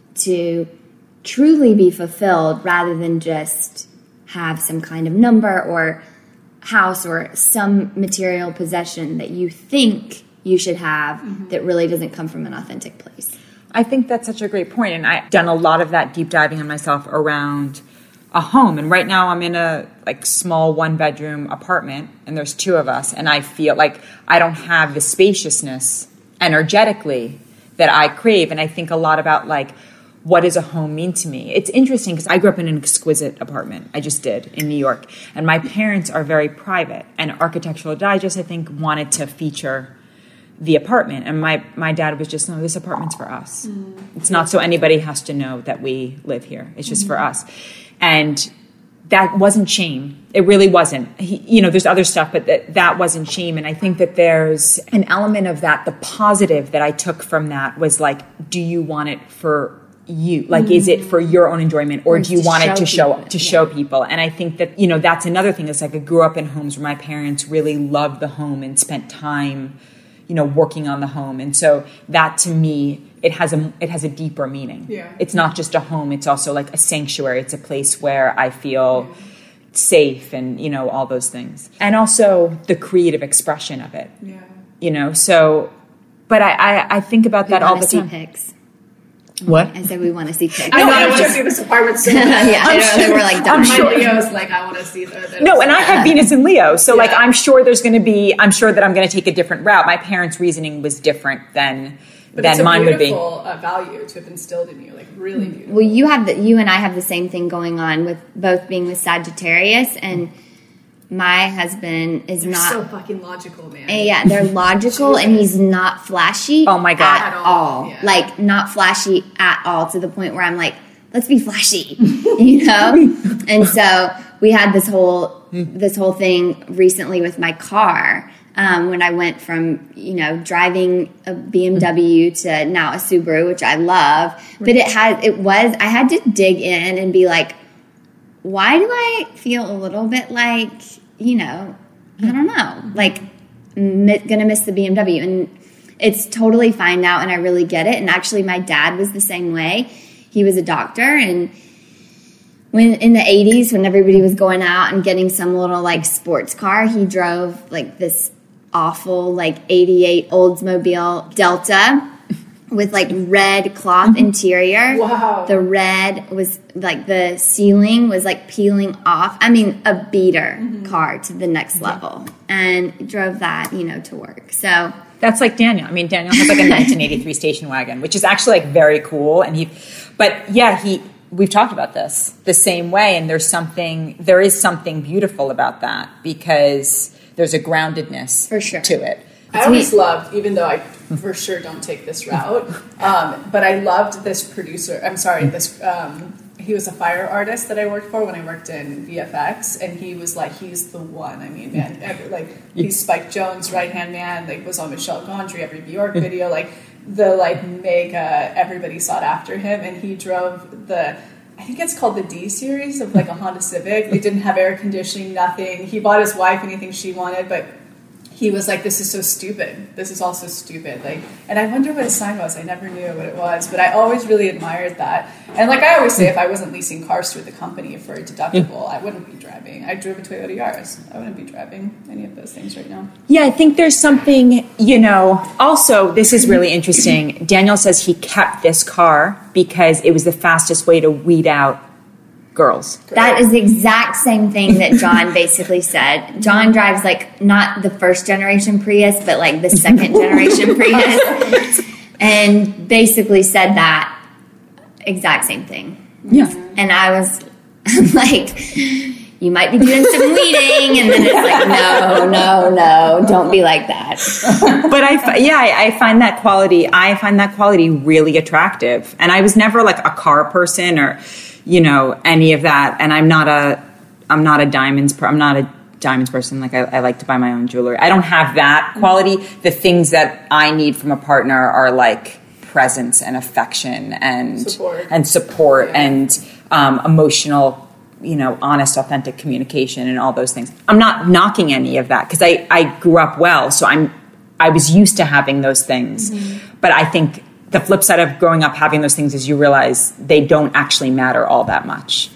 to truly be fulfilled rather than just have some kind of number or house or some material possession that you think you should have mm-hmm. that really doesn't come from an authentic place? I think that's such a great point. And I've done a lot of that deep diving on myself around a home. And right now I'm in a like small one bedroom apartment and there's two of us. And I feel like I don't have the spaciousness energetically that I crave. And I think a lot about like, what does a home mean to me? It's interesting because I grew up in an exquisite apartment. I just did in New York. And my parents are very private. And Architectural Digest, I think, wanted to feature the apartment. And my, my dad was just, no, this apartment's for us. Mm. It's not so anybody has to know that we live here. It's just mm-hmm. for us. And that wasn't shame. It really wasn't. He, you know, there's other stuff, but that, that wasn't shame. And I think that there's an element of that. The positive that I took from that was like, do you want it for you? Like, mm-hmm. is it for your own enjoyment, or, or do you want it to show people. to yeah. show people? And I think that, you know, that's another thing. It's like I grew up in homes where my parents really loved the home and spent time, you know, working on the home. And so that to me, it has a it has a deeper meaning. Yeah. It's not just a home. It's also like a sanctuary. It's a place where I feel yeah. safe and, you know, all those things. And also the creative expression of it. Yeah. You know, so, but I, I, I think about we that all the see time. Pics. What? I said we want to see pics. I know, I want to see this apartment so bad. Yeah, I know, sure, we're like, I'm don't sure show. Leo's like, I want to see the... No, and I have Venus and Leo, so yeah. like I'm sure there's going to be, I'm sure that I'm going to take a different route. My parents' reasoning was different than, but than it's a mine would be. beautiful uh, value to have instilled in you, like really beautiful. Well, you have the, you and I have the same thing going on with both being with Sagittarius, and my husband is they're not so fucking logical, man. And yeah, they're logical, and he's not flashy. Oh my God. at, At all. all. Yeah. Like not flashy at all, to the point where I'm like, let's be flashy, you know. And so we had this whole this whole thing recently with my car. Um, when I went from, you know, driving a B M W to now a Subaru, which I love, but it had it was I had to dig in and be like, why do I feel a little bit like, you know, I don't know, like mi- gonna miss the B M W? And it's totally fine now, and I really get it. And actually, my dad was the same way. He was a doctor, and when in the eighties, when everybody was going out and getting some little like sports car, he drove like this awful like eighty-eight Oldsmobile Delta with like red cloth interior. Wow. The red was like the ceiling was like peeling off. I mean, a beater mm-hmm. car to the next level, and drove that, you know, to work. So that's like Daniel. I mean, Daniel has like a nineteen eighty-three station wagon, which is actually like very cool. And he, but yeah, he, we've talked about this the same way. And there's something, there is something beautiful about that because there's a groundedness for sure to it. I always loved, even though I for sure don't take this route, um, but I loved this producer. I'm sorry, this um, he was a fire artist that I worked for when I worked in V F X, and he was like, he's the one. I mean, man, every, like he's Spike Jonze' right hand man. Like was on Michelle Gondry, every Bjork video, like the like mega everybody sought after him, and he drove the. I think it's called the D series of like a Honda Civic. They didn't have air conditioning, nothing. He bought his wife anything she wanted, but he was like, this is so stupid. This is all so stupid. Like, and I wonder what his sign was. I never knew what it was, but I always really admired that. And like I always say, if I wasn't leasing cars through the company for a deductible, I wouldn't be driving. I drove a Toyota Yaris. I wouldn't be driving any of those things right now. Yeah, I think there's something, you know, also, this is really interesting. Daniel says he kept this car because it was the fastest way to weed out girls. That is the exact same thing that John basically said. John drives like not the first generation Prius, but like the second generation Prius, and basically said that exact same thing. Yeah. And I was like, you might be doing some weeding, and then it's like, no, no, no, don't be like that. But I, yeah, I, I find that quality, I find that quality really attractive. And I was never like a car person or, you know, any of that. And I'm not a, I'm not a diamonds, per, I'm not a diamonds person. Like I, I like to buy my own jewelry. I don't have that quality. The things that I need from a partner are like presence and affection and support. and support Yeah. and um, emotional, you know, honest, authentic communication and all those things. I'm not knocking any of that because I, I grew up well. So I'm, I was used to having those things. Mm-hmm. But I think the flip side of growing up having those things is you realize they don't actually matter all that much.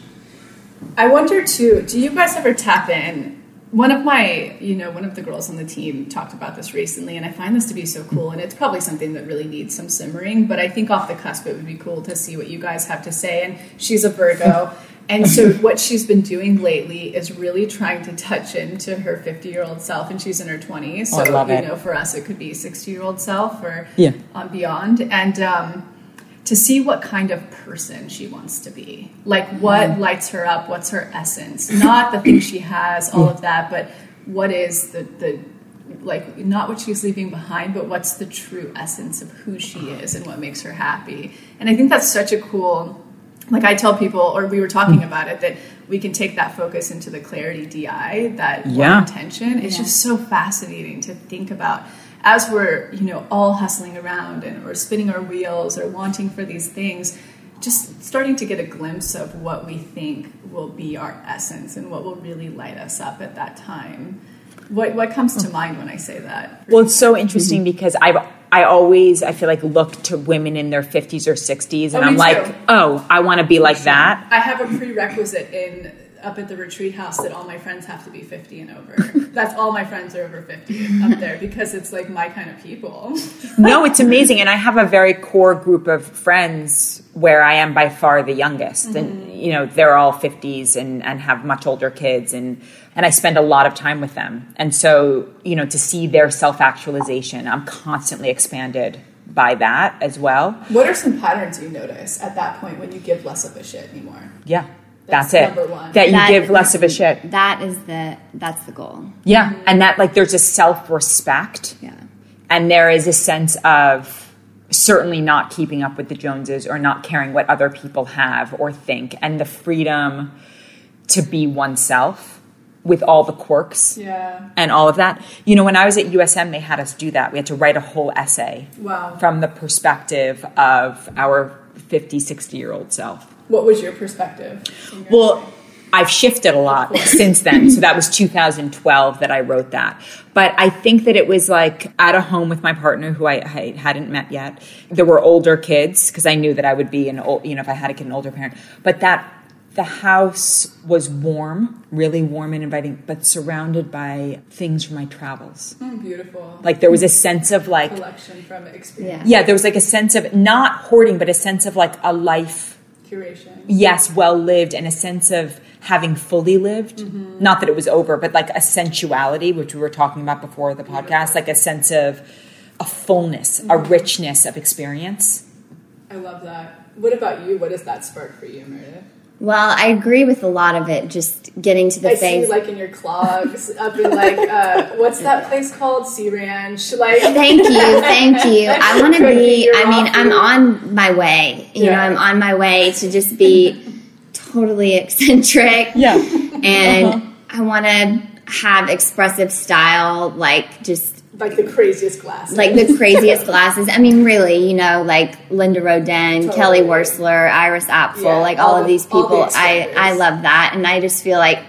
I wonder too, do you guys ever tap in? One of my, you know, one of the girls on the team talked about this recently, and I find this to be so cool, and it's probably something that really needs some simmering, but I think off the cusp it would be cool to see what you guys have to say. And she's a Virgo, and so what she's been doing lately is really trying to touch into her fifty-year-old self, and she's in her twenties, so, oh, I love you it. know, for us it could be sixty-year-old self or yeah. um, beyond, and um, to see what kind of person she wants to be. Like what mm-hmm. lights her up, what's her essence. Not the things she has, all of that, but what is the, the like, not what she's leaving behind, but what's the true essence of who she is and what makes her happy. And I think that's such a cool, like I tell people, or we were talking about it, that we can take that focus into the clarity D I, that yeah. one intention. It's yeah. just so fascinating to think about as we're, you know, all hustling around and or spinning our wheels or wanting for these things, just starting to get a glimpse of what we think will be our essence and what will really light us up at that time. What what comes to mind when I say that? Well, it's so interesting mm-hmm. because I've I always I feel like look to women in their fifties or sixties, and oh, I'm too. like, oh, I want to be like that. I have a prerequisite in up at the retreat house that all my friends have to be fifty and over. That's all my friends are over fifty up there because it's like my kind of people. No, it's amazing. And I have a very core group of friends where I am by far the youngest. Mm-hmm. And, you know, they're all fifties and, and have much older kids. And, and I spend a lot of time with them. And so, you know, to see their self-actualization, I'm constantly expanded by that as well. What are some patterns you notice at that point when you give less of a shit anymore? Yeah. That's, that's it. Number one. That you that, give less of a shit. That is the that's the goal. Yeah. Mm-hmm. And that like there's a self-respect. Yeah. And there is a sense of certainly not keeping up with the Joneses or not caring what other people have or think, and the freedom to be oneself with all the quirks yeah. and all of that. You know, when I was at U S M, they had us do that. We had to write a whole essay wow. from the perspective of our fifty, sixty-year-old self. What was your perspective? Well, I've shifted a lot since then. So that was two thousand twelve that I wrote that. But I think that it was like at a home with my partner who I, I hadn't met yet. There were older kids because I knew that I would be an old, you know, if I had a kid, an older parent. But that the house was warm, really warm and inviting, but surrounded by things from my travels. Mm, beautiful. Like there was a sense of like collection from experience. Yeah. Yeah, there was like a sense of not hoarding, but a sense of like a life. Curation. Yes, well lived, and a sense of having fully lived. Mm-hmm. Not that it was over, but like a sensuality, which we were talking about before the podcast, like a sense of a fullness, mm-hmm. a richness of experience. I love that. What about you? What does that spark for you, Meredith? Well, I agree with a lot of it, just getting to the I phase. see you like in your clogs up in like, uh, what's that place called? Sea Ranch. Like. Thank you, thank you. I want to be, I mean, I'm on my way. You yeah. know, I'm on my way to just be totally eccentric. Yeah. And uh-huh. I want to have expressive style, like just... Like the craziest glasses. Like the craziest glasses. I mean, really, you know, like Linda Rodin, totally. Kelly Wearstler, Iris Apfel, yeah, like all, all of these people. The I, I love that. And I just feel like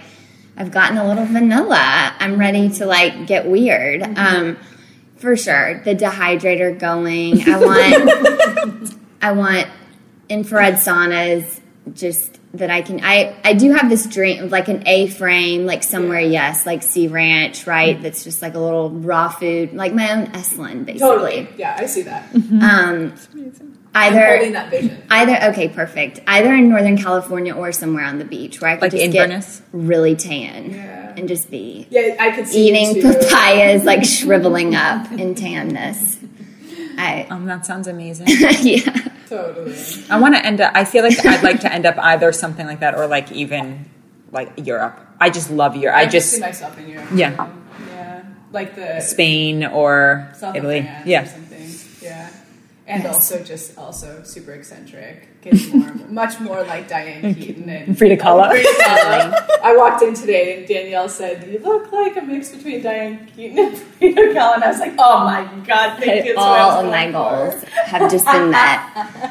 I've gotten a little vanilla. I'm ready to like get weird. Mm-hmm. Um, for sure. The dehydrator going. I want I want infrared saunas just that I can I, I do have this dream of like an A-frame, like somewhere, yeah. yes, like Sea Ranch, right? Mm-hmm. That's just like a little raw food, like my own Esalen, basically. Totally. Yeah, I see that. Mm-hmm. Um That's amazing. Either, I'm holding that vision. Either, okay, perfect. Either in Northern California or somewhere on the beach where I could like just Inverness? get really tan yeah. and just be yeah, I could see eating papayas, like shriveling up in tanness. I, um, that sounds amazing. Yeah. Totally. I want to end up, I feel like I'd like to end up either something like that or like even like Europe. I just love Europe. I, I just see myself in Europe. Yeah. Yeah. Like the Spain or South Italy. France Yeah. or something. Yeah. And Yes. also just also super eccentric. Gets more much more like Diane Keaton and Frida Kahlo. Frida Kahlo. I walked in today and Danielle said, "You look like a mix between Diane Keaton and Frida Kahlo." And I was like, "Oh my god, thank you." all of my goals have just been met.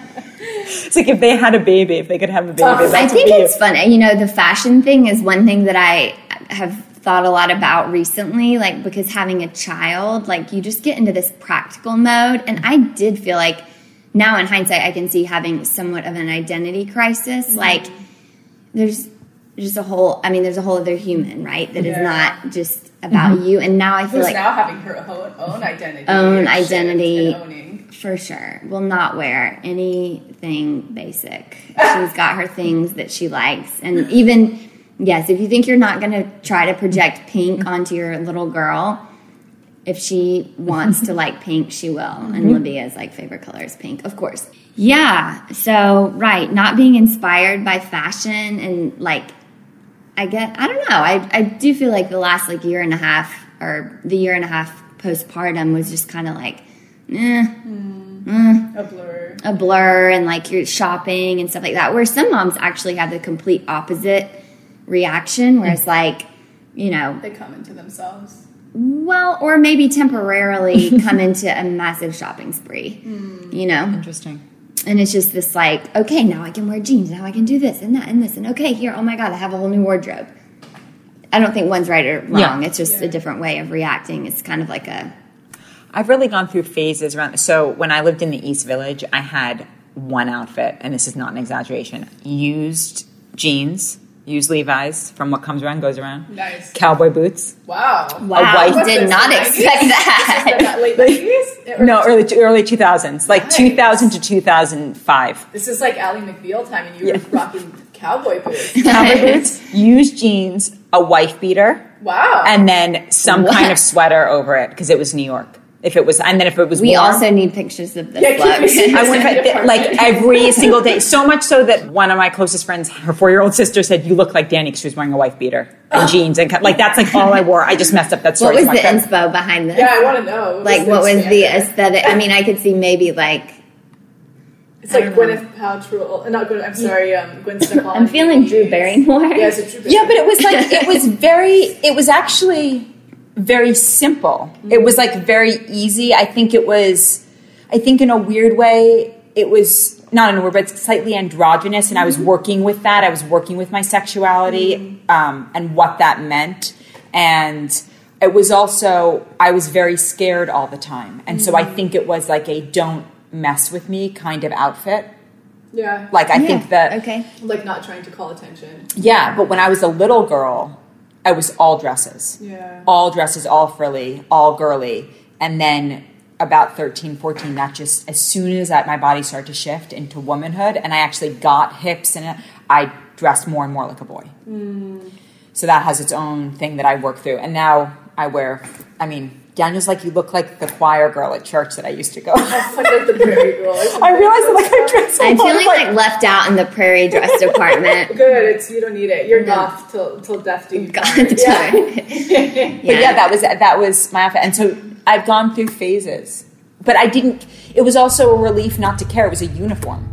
It's like if they had a baby, if they could have a baby. Uh, that's I what think they it's do. fun. You know, the fashion thing is one thing that I have thought a lot about recently, like because having a child, like you just get into this practical mode. And I did feel like now in hindsight, I can see having somewhat of an identity crisis. Mm-hmm. Like there's just a whole, I mean, there's a whole other human, right? That yeah. is not just about mm-hmm. you. And now I feel Who's like now having her own, own identity. Own identity. And owning. For sure. Will not wear anything basic. She's got her things that she likes. And even, yes, if you think you're not going to try to project pink onto your little girl, if she wants to like pink, she will. And mm-hmm. Livia's like favorite color is pink, of course. Yeah. So, right. Not being inspired by fashion and like, I get, I don't know. I, I do feel like the last like year and a half or the year and a half postpartum was just kind of like, eh, mm. mm, a blur. A blur and like you're shopping and stuff like that. Where some moms actually have the complete opposite reaction where it's like, you know. They come into themselves. Well, or maybe temporarily come into a massive shopping spree, mm. you know? Interesting. And it's just this like, okay, now I can wear jeans. Now I can do this and that and this. And okay, here, oh my God, I have a whole new wardrobe. I don't think one's right or wrong. Yeah. It's just yeah. a different way of reacting. It's kind of like a... I've really gone through phases around. So when I lived in the East Village, I had one outfit, and this is not an exaggeration. Used jeans, used Levi's from What Comes Around Goes Around. Nice. Cowboy boots. Wow. Wow. I did not expect that. Is that late nineties? No, early early two thousands. Like nice. two thousand to two thousand five. This is like Ally McBeal time, and you were yeah. rocking cowboy boots. Cowboy boots, used jeans, a wife beater. Wow. And then some what? kind of sweater over it, because it was New York. If it was, and then if it was we warm, also need pictures of this. Yeah, look. I went th- like every single day. So much so that one of my closest friends, her four-year-old sister, said, "You look like Danny," because she was wearing a wife beater and oh. jeans and like that's like all I wore. I just messed up that story. What was the friend. inspo behind this? Yeah, I want to know. What like, what was the aesthetic? I mean, I could see maybe like. It's like Gwyneth Paltrow. Not Gwyneth. I'm sorry, um, Gwen Stefani. I'm feeling Drew Barrymore. Yeah, it's a Drew Barrymore. Yeah, but it was like it was very. It was actually. very simple. Mm-hmm. It was like very easy. I think it was, I think in a weird way, it was not in a word, but slightly androgynous. And mm-hmm. I was working with that. I was working with my sexuality mm-hmm. um, and what that meant. And it was also, I was very scared all the time. And mm-hmm. so I think it was like a don't mess with me kind of outfit. Yeah. Like I yeah. think that. Okay. Like not trying to call attention. Yeah. But when I was a little girl, I was all dresses. Yeah. All dresses, all frilly, all girly. And then about thirteen, fourteen, that just, as soon as that, my body started to shift into womanhood, and I actually got hips, and I dressed more and more like a boy. Mm. So that has its own thing that I work through. And now I wear, I mean, Daniel's like, you look like the choir girl at church that I used to go. I look like the prairie girl. I realized that like I dress so I'm feeling like, like left out in the prairie dress department. Good, it's you don't need it. You're no. goth till till death do you goth. Yeah. yeah. But yeah, that was that was my outfit. And so I've gone through phases. But I didn't it was also a relief not to care. It was a uniform.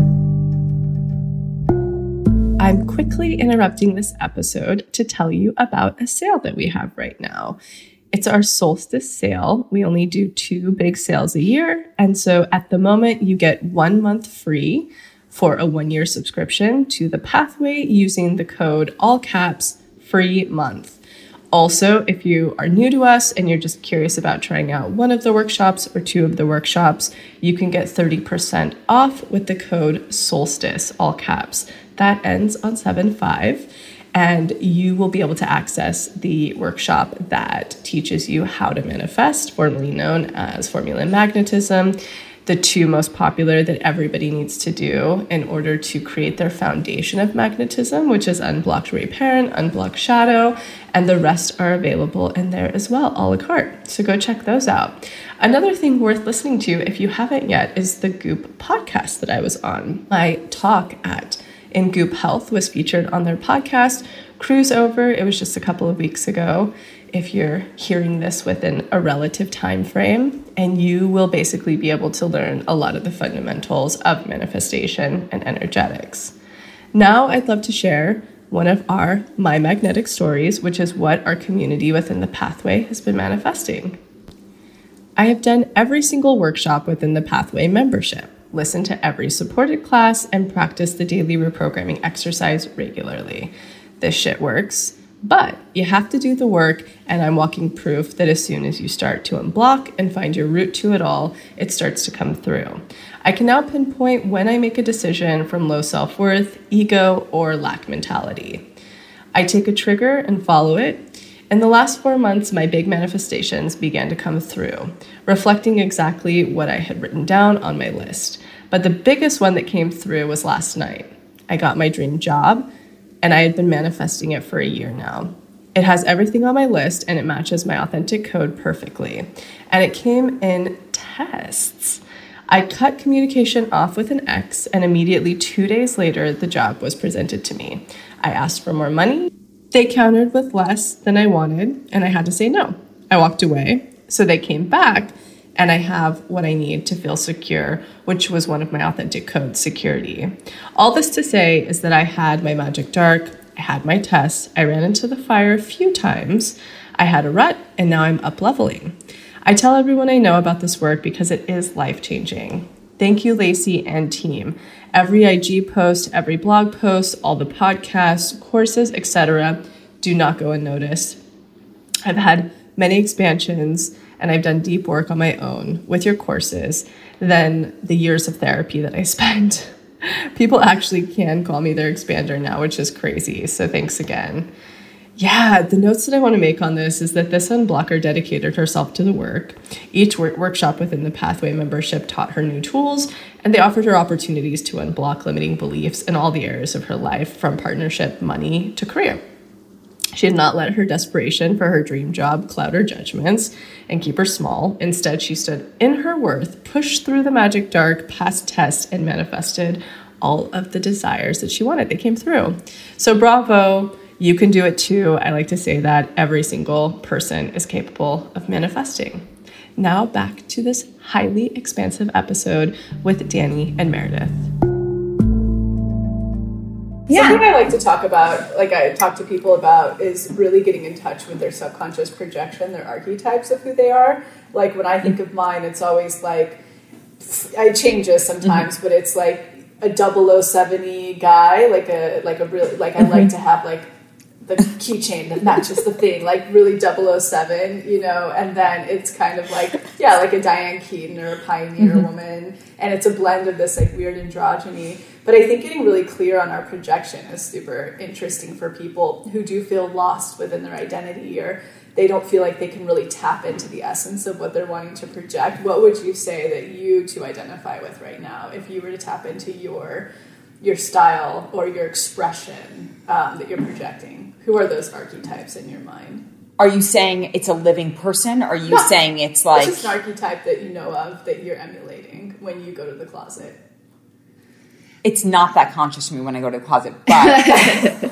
I'm quickly interrupting this episode to tell you about a sale that we have right now. It's our solstice sale. We only do two big sales a year. And so at the moment, you get one month free for a one-year subscription to The Pathway using the code all caps free month. Also, if you are new to us and you're just curious about trying out one of the workshops or two of the workshops, you can get thirty percent off with the code SOLSTICE, all caps. That ends on seven five, and you will be able to access the workshop that teaches you how to manifest, formerly known as Formula Magnetism, the two most popular that everybody needs to do in order to create their foundation of magnetism, which is Unblocked Ray Parent, Unblocked Shadow, and the rest are available in there as well, a la carte. So go check those out. Another thing worth listening to, if you haven't yet, is the Goop podcast that I was on. My talk at In Goop Health was featured on their podcast, Cruise Over. It was just a couple of weeks ago, if you're hearing this within a relative time frame, and you will basically be able to learn a lot of the fundamentals of manifestation and energetics. Now I'd love to share one of our My Magnetic Stories, which is what our community within the Pathway has been manifesting. I have done every single workshop within the Pathway membership, listened to every supported class, and practiced the daily reprogramming exercise regularly. This shit works. But you have to do the work, and I'm walking proof that as soon as you start to unblock and find your root to it all, it starts to come through. I can now pinpoint when I make a decision from low self-worth, ego, or lack mentality. I take a trigger and follow it. In the last four months, my big manifestations began to come through, reflecting exactly what I had written down on my list. But the biggest one that came through was last night. I got my dream job, and I had been manifesting it for a year now. It has everything on my list, and it matches my authentic code perfectly. And it came in tests. I cut communication off with an ex, and immediately two days later, the job was presented to me. I asked for more money. They countered with less than I wanted, and I had to say no. I walked away, so they came back, and I have what I need to feel secure, which was one of my authentic codes, security. All this to say is that I had my magic dark, I had my tests, I ran into the fire a few times, I had a rut, and now I'm up leveling. I tell everyone I know about this work because it is life-changing. Thank you, Lacey and team. Every I G post, every blog post, all the podcasts, courses, et cetera, do not go unnoticed. I've had many expansions, and I've done deep work on my own with your courses than the years of therapy that I spent. People actually can call me their expander now, which is crazy. So thanks again. Yeah, the notes that I want to make on this is that this unblocker dedicated herself to the work. Each work- workshop within the Pathway membership taught her new tools, and they offered her opportunities to unblock limiting beliefs in all the areas of her life, from partnership, money, to career. She did not let her desperation for her dream job cloud her judgments and keep her small. Instead, she stood in her worth, pushed through the magic dark, passed tests, and manifested all of the desires that she wanted. They came through. So bravo, you can do it too. I like to say that every single person is capable of manifesting. Now back to this highly expansive episode with Danny and Meredith. Yeah. Something I like to talk about, like I talk to people about, is really getting in touch with their subconscious projection, their archetypes of who they are. Like when I think of mine, it's always like, I change this sometimes, mm-hmm. but it's like a double oh seven-y guy, like a, like a really, like I mm-hmm. like to have like the keychain that matches the thing, like really double oh seven, you know, and then it's kind of like, yeah, like a Diane Keaton or a pioneer mm-hmm. woman, and it's a blend of this like weird androgyny. But I think getting really clear on our projection is super interesting for people who do feel lost within their identity, or they don't feel like they can really tap into the essence of what they're wanting to project. What would you say that you two identify with right now if you were to tap into your your style or your expression um, that you're projecting? Who are those archetypes in your mind? Are you saying it's a living person? Or are you no, saying it's like... It's just an archetype that you know of that you're emulating when you go to the closet. It's not that conscious for me when I go to the closet, but...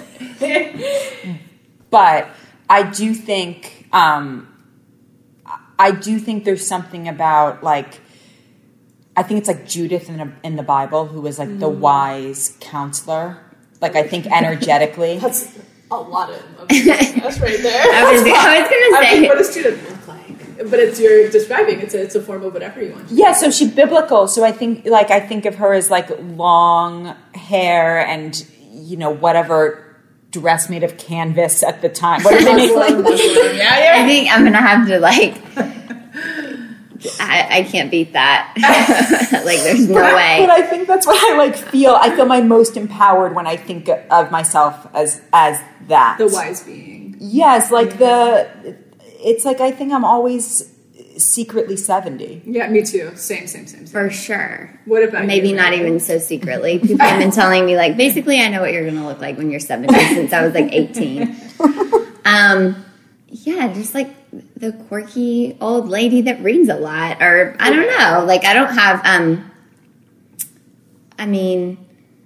but I do think... Um, I do think there's something about, like... I think it's like Judith in, a, in the Bible, who was like mm. the wise counselor. Like, I think energetically... That's a lot of, of that's right there. I was, I was going to say... I mean, what does Judith look like? But it's, you're describing, it's a, it's a form of whatever you want. Yeah, so she's biblical. So I think, like, I think of her as, like, long hair and, you know, whatever dress made of canvas at the time. What did they make? Like, yeah, yeah. I think I'm gonna have to like. I, I can't beat that. Like, there's no but, way. But I think that's what I like feel. I feel my most empowered when I think of myself as as that. The wise being. Yes, like yeah. the. It's like I think I'm always secretly seventy. Yeah, me too. Same, same, same, same. For sure. What about Maybe you, not Mary? even so secretly. People have been telling me, like, basically, I know what you're going to look like when you're seventy since I was like eighteen. Um, yeah, just like the quirky old lady that reads a lot, or I don't know. Like, I don't have. Um, I mean,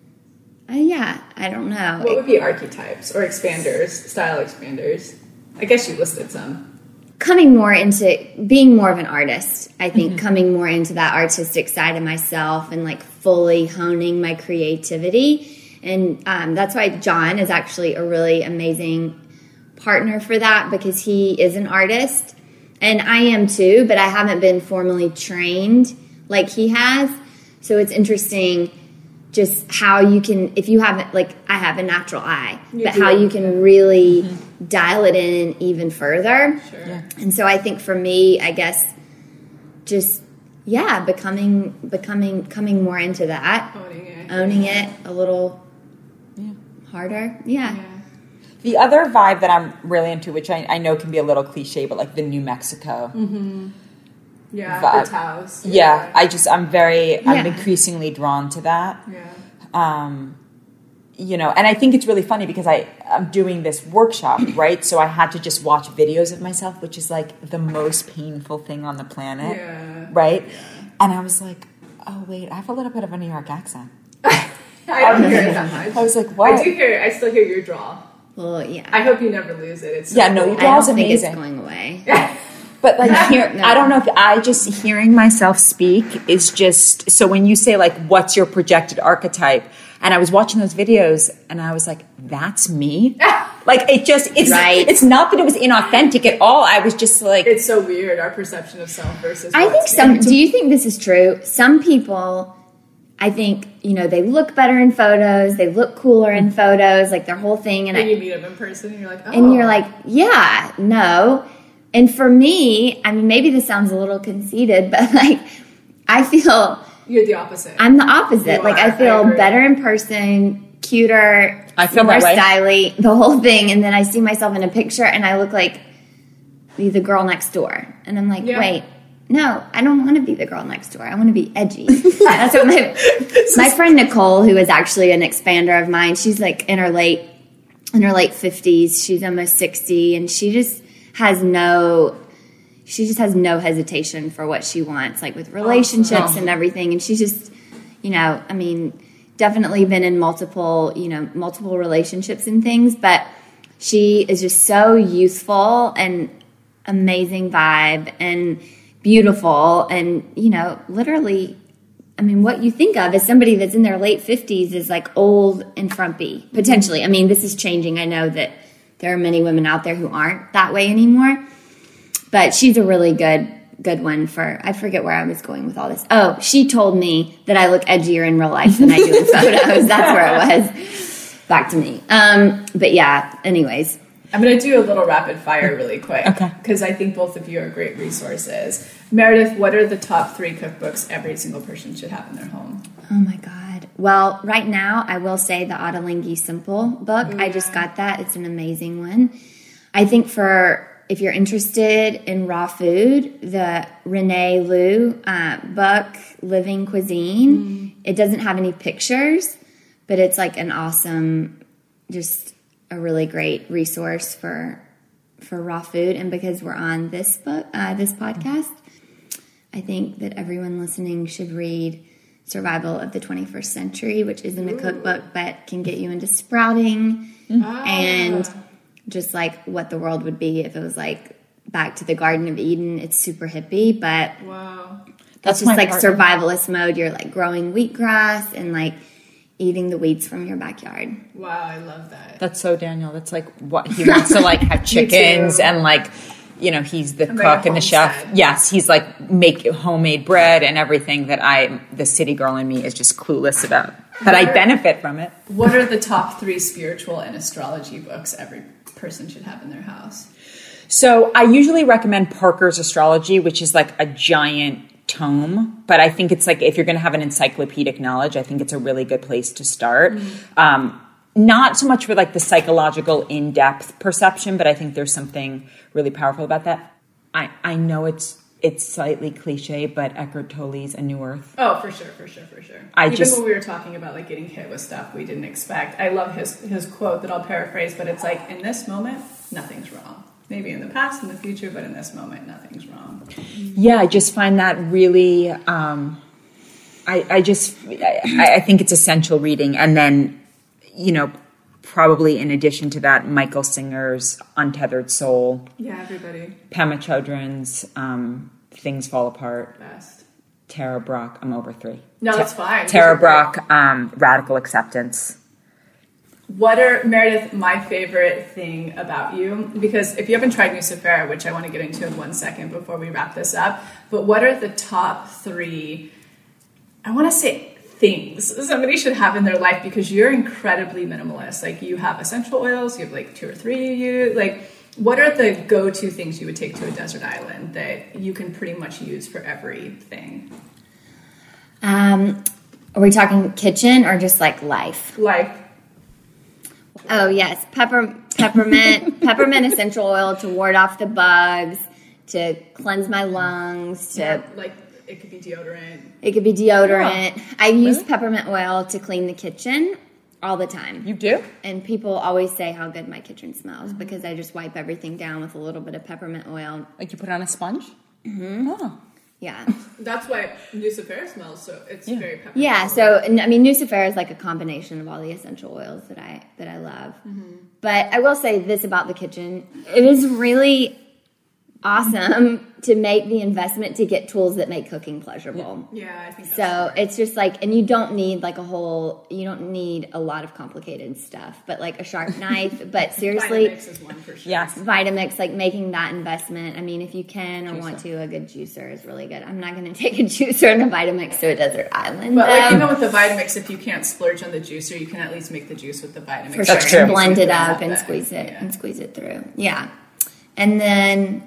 uh, yeah, I don't know. What would be archetypes or expanders, style expanders? I guess you listed some. Coming more into being more of an artist, I think, mm-hmm. coming more into that artistic side of myself and like fully honing my creativity. And um, that's why John is actually a really amazing partner for that, because he is an artist and I am too, but I haven't been formally trained like he has. So it's interesting just how you can, if you haven't, like I have a natural eye, you but do. How you can really mm-hmm. dial it in even further. Sure. Yeah. And so I think for me, I guess just, yeah, becoming, becoming, coming more into that, owning it, owning it a little yeah. harder. Yeah. yeah. The other vibe that I'm really into, which I, I know can be a little cliche, but like the New Mexico. Mm-hmm. Yeah, vibe. the Taos. Yeah. yeah, I just, I'm very, yeah. I'm increasingly drawn to that. Yeah. Um, you know, and I think it's really funny because I, I'm doing this workshop, right? So I had to just watch videos of myself, which is like the most painful thing on the planet, yeah. right? Yeah. And I was like, oh, wait, I have a little bit of a New York accent. I don't hear it that much. I was like, what? I do hear, I still hear your drawl. Well, yeah. I hope you never lose it. It's so yeah, no, cool. your draw's I don't amazing. think it's going away. But like, hear, no. I don't know if I just hearing myself speak is just, so when you say like, what's your projected archetype? And I was watching those videos and I was like, that's me. Like it just, it's, right. it's not that it was inauthentic at all. I was just like, it's so weird. Our perception of self versus. I think some, do you think this is true? Some people, I think, you know, they look better in photos. They look cooler in photos, like their whole thing. And, and I, you meet them in person and you're like, oh. And you're like, yeah, no. And for me, I mean, maybe this sounds a little conceited, but like, I feel... You're the opposite. I'm the opposite. You like, are. I feel I better in person, cuter, I feel more that way. stylish, the whole thing. And then I see myself in a picture and I look like the girl next door. And I'm like, yeah. wait, no, I don't want to be the girl next door. I want to be edgy. That's what my, my friend Nicole, who is actually an expander of mine, she's like in her late, in her late fifties. She's almost sixty. And she just has no... She just has no hesitation for what she wants, like with relationships awesome. and everything. And she's just, you know, I mean, definitely been in multiple, you know, multiple relationships and things. But she is just so youthful and amazing vibe and beautiful. And, you know, literally, I mean, what you think of as somebody that's in their late fifties is like old and frumpy, potentially. I mean, this is changing. I know that there are many women out there who aren't that way anymore. But she's a really good good one for, I forget where I was going with all this. Oh, she told me that I look edgier in real life than I do in photos. That's where it was. Back to me. Um, but yeah, anyways. I'm going to do a little rapid fire really quick. Okay. Because I think both of you are great resources. Meredith, what are the top three cookbooks every single person should have in their home? Oh my God. Well, right now, I will say the Ottolenghi Simple book. Ooh, I just got that. It's an amazing one. I think for... If you're interested in raw food, the Renee Liu uh, book, Living Cuisine, mm. it doesn't have any pictures, but it's like an awesome, just a really great resource for for raw food. And because we're on this book, uh, this podcast, I think that everyone listening should read Survival of the twenty-first Century, which isn't a cookbook, but can get you into sprouting ah. and... just like what the world would be if it was like back to the Garden of Eden. It's super hippie, but wow, that's just like partner. Survivalist mode. You're like growing wheatgrass and like eating the weeds from your backyard. Wow, I love that. That's so Daniel. That's like what he wants to like have chickens and like you know, he's the And cook like a and the chef. homestead. Yes, he's like make homemade bread and everything that I, the city girl in me, is just clueless about. But I benefit from it. What are the top three spiritual and astrology books every person should have in their house? So I usually recommend Parker's Astrology, which is like a giant tome, but I think it's like if you're going to have an encyclopedic knowledge, I think it's a really good place to start. Mm-hmm. Um, not so much for like the psychological in-depth perception, but I think there's something really powerful about that. I, I know it's it's slightly cliche, but Eckhart Tolle's A New Earth. Oh, for sure, for sure, for sure. I Even just, when we were talking about like getting hit with stuff we didn't expect, I love his his quote that I'll paraphrase, but it's like, in this moment, nothing's wrong. Maybe in the past, in the future, but in this moment, nothing's wrong. Yeah, I just find that really, um, I, I just, I, I think it's essential reading. And then, you know, probably in addition to that, Michael Singer's Untethered Soul. Yeah, everybody. Pema Chodron's um, Things Fall Apart. Best. Tara Brach, I'm over three. No, Ta- that's fine. Tara Those are great. Brach, um, Radical Acceptance. What are, Meredith, my favorite thing about you? Because if you haven't tried Nucifera, which I want to get into in one second before we wrap this up, but what are the top three, I want to say things somebody should have in their life? Because you're incredibly minimalist. Like, you have essential oils, you have like two or three you use. Like, what are the go-to things you would take to a desert island that you can pretty much use for everything? Um, are we talking kitchen or just like life? Like, Oh yes, pepper peppermint peppermint essential oil to ward off the bugs, to cleanse my lungs, to like it could be deodorant. it could be deodorant. Oh, I use really? peppermint oil to clean the kitchen all the time. You do? And people always say how good my kitchen smells because I just wipe everything down with a little bit of peppermint oil. Like you put it on a sponge? Mm-hmm. Oh. Yeah. That's why Nucifera smells so, it's Yeah. very peppermint. Yeah, so I mean, Nucifera is like a combination of all the essential oils that I that I love. Mm-hmm. But I will say this about the kitchen: it is really awesome to make the investment to get tools that make cooking pleasurable. Yeah, I think that's So smart. it's just like, and you don't need like a whole, you don't need a lot of complicated stuff, but like a sharp knife. But seriously, Vitamix is one for sure. Yes. Vitamix, like making that investment. I mean, if you can or want to, a good juicer is really good. I'm not going to take a juicer and a Vitamix to a desert island. But like, though. even with the Vitamix, if you can't splurge on the juicer, you can at least make the juice with the Vitamix. For That's sure. true. Blend it Throw up and that. squeeze it Yeah. and squeeze it through. Yeah. And then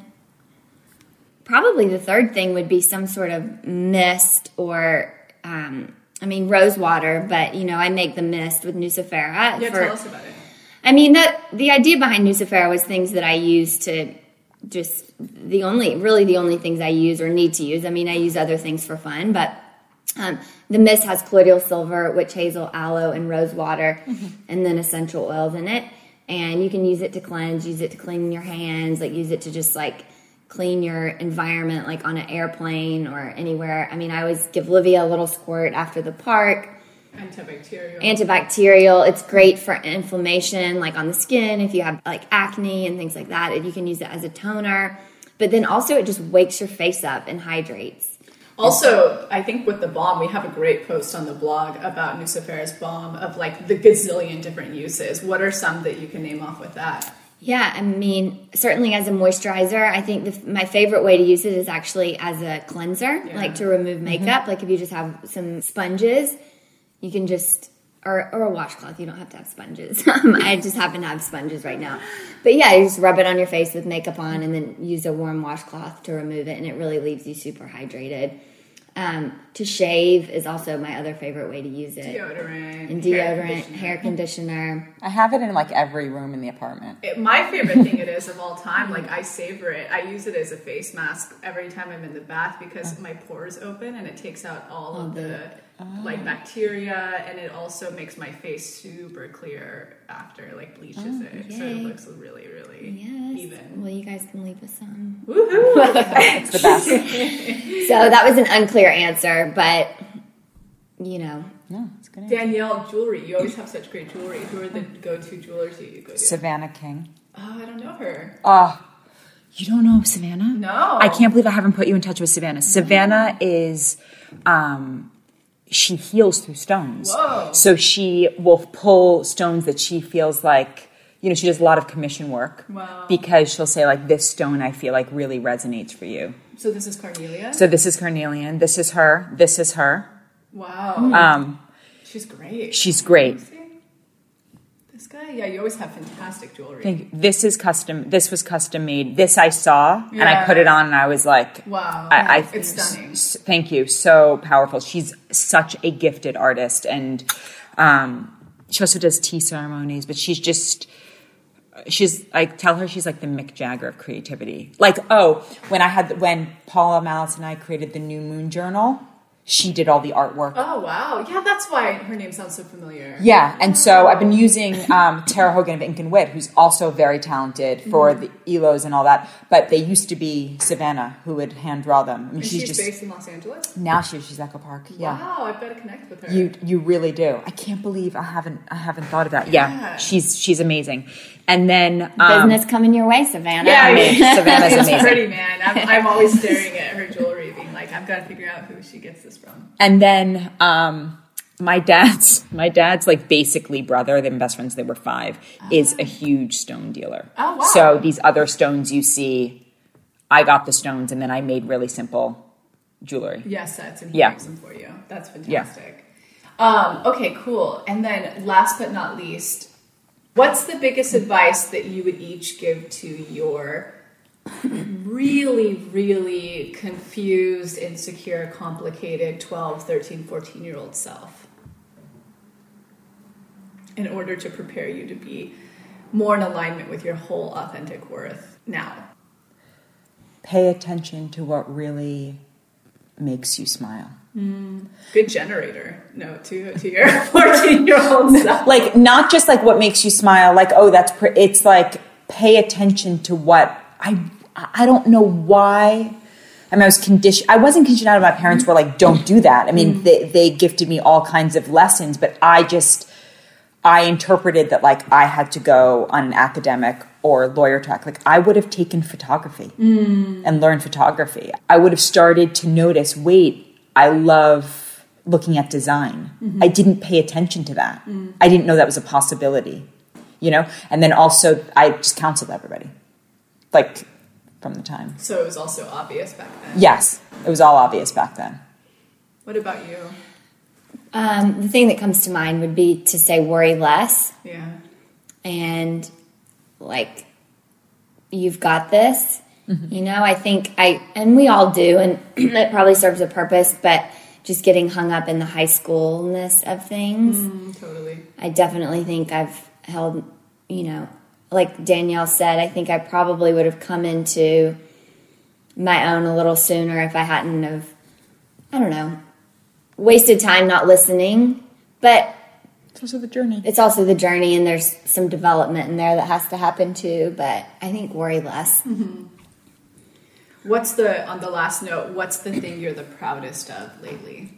probably the third thing would be some sort of mist or, um, I mean, rose water, but you know, I make the mist with Nucifera. Yeah, for, tell us about it. I mean, that the idea behind Nucifera was things that I use to just the only, really the only things I use or need to use. I mean, I use other things for fun, but um, the mist has colloidal silver, witch hazel, aloe, and rose water, mm-hmm. and then essential oils in it. And you can use it to cleanse, use it to clean your hands, like use it to just like clean your environment, like on an airplane or anywhere. I mean, I always give Livia a little squirt after the park. Antibacterial. Antibacterial. It's great for inflammation, like on the skin. If you have like acne and things like that, you can use it as a toner. But then also it just wakes your face up and hydrates. Also, I think with the balm, we have a great post on the blog about Nucifera's balm of like the gazillion different uses. What are some that you can name off with that? Yeah, I mean, certainly as a moisturizer, I think the, my favorite way to use it is actually as a cleanser, Yeah. like to remove makeup. Mm-hmm. Like if you just have some sponges, you can just, or, or a washcloth. You don't have to have sponges. I just happen to have sponges right now. But yeah, you just rub it on your face with makeup on and then use a warm washcloth to remove it, and it really leaves you super hydrated. Um, to shave is also my other favorite way to use it. Deodorant. And hair deodorant, conditioner. hair conditioner. I have it in like every room in the apartment. It, my favorite thing it is of all time, like I savor it. I use it as a face mask every time I'm in the bath because my pores open and it takes out all of the like bacteria, and it also makes my face super clear after, like bleaches Oh, it. So yay. it looks really, really Yes. even. Well, you guys can leave us some. Woohoo! It's the best. So that was an unclear answer, but you know, No, it's good. Danielle, jewelry. You always have such great jewelry. Who are the go-to jewelers that you go to? Savannah King. Oh, I don't know her. Oh, you don't know Savannah? No. I can't believe I haven't put you in touch with Savannah. Savannah is, um, she heals through stones. Whoa. So she will pull stones that she feels like, you know, she does a lot of commission work. Wow. Because she'll say like, this stone I feel like really resonates for you. So this is Carnelia? So this is carnelian. This is her. This is her. Wow. Um, She's great. she's great. This guy, yeah, you always have fantastic jewelry. Thank you. This is custom. This was custom made. This I saw and I Yeah. put it on and I was like, Wow. I, I, It's stunning. s- thank you. So powerful. She's such a gifted artist, and um, she also does tea ceremonies. But she's just, she's. I tell her she's like the Mick Jagger of creativity. Like, oh, when I had when Paula Malice and I created the New Moon Journal, she did all the artwork. Oh, wow. Yeah, that's why her name sounds so familiar. Yeah, and so I've been using um, Tara Hogan of Ink and Wit, who's also very talented for the E L Os and all that. But they used to be Savannah, who would hand draw them. I mean, And she's, she's, just based in Los Angeles? now she's she's Echo Park. Yeah, Wow, I've got to connect with her. you you really do. I can't believe I haven't I haven't thought of that. Yeah, Yeah. she's she's amazing. And then um, Business coming your way, Savannah. Yeah, I mean, Savannah's she's amazing. pretty, man. I'm, I'm always staring at her jewelry, being like, I've got to figure out who she gets this from. And then um, my dad's my dad's like basically brother. They've been best friends. They were five. Is a huge stone dealer. Oh, wow. So these other stones you see, I got the stones, and then I made really simple jewelry. Yes, sets and he Yeah. makes them for you. That's fantastic. Um, okay, cool. And then last but not least, what's the biggest advice that you would each give to your really, really confused, insecure, complicated twelve, thirteen, fourteen-year-old self in order to prepare you to be more in alignment with your whole authentic worth now? Pay attention to what really makes you smile. Good generator note to, to your fourteen-year-old self. Like, not just like what makes you smile, like, oh, that's, pre-. It's like, pay attention to what, I, I don't know why. I mean, I was conditioned, I wasn't conditioned out of my parents were like, don't do that. I mean, Mm-hmm. they, they gifted me all kinds of lessons, but I just, I interpreted that like I had to go on an academic or lawyer track. Like, I would have taken photography Mm. and learned photography. I would have started to notice, wait, I love looking at design. Mm-hmm. I didn't pay attention to that. Mm. I didn't know that was a possibility, you know? And then also, I just counseled everybody, like, from the time. So it was also obvious back then. Yes, it was all obvious back then. What about you? Um, the thing that comes to mind would be to say worry less Yeah. and like you've got this. You know, I think I, and we all do, and it probably serves a purpose, but just getting hung up in the high schoolness of things. Mm, totally. I definitely think I've held, you know, like Danielle said, I think I probably would have come into my own a little sooner if I hadn't have, I don't know, wasted time not listening. But It's also the journey. it's also the journey, and there's some development in there that has to happen too. But I think worry less. Mm-hmm. What's the, on the last note, what's the thing you're the proudest of lately?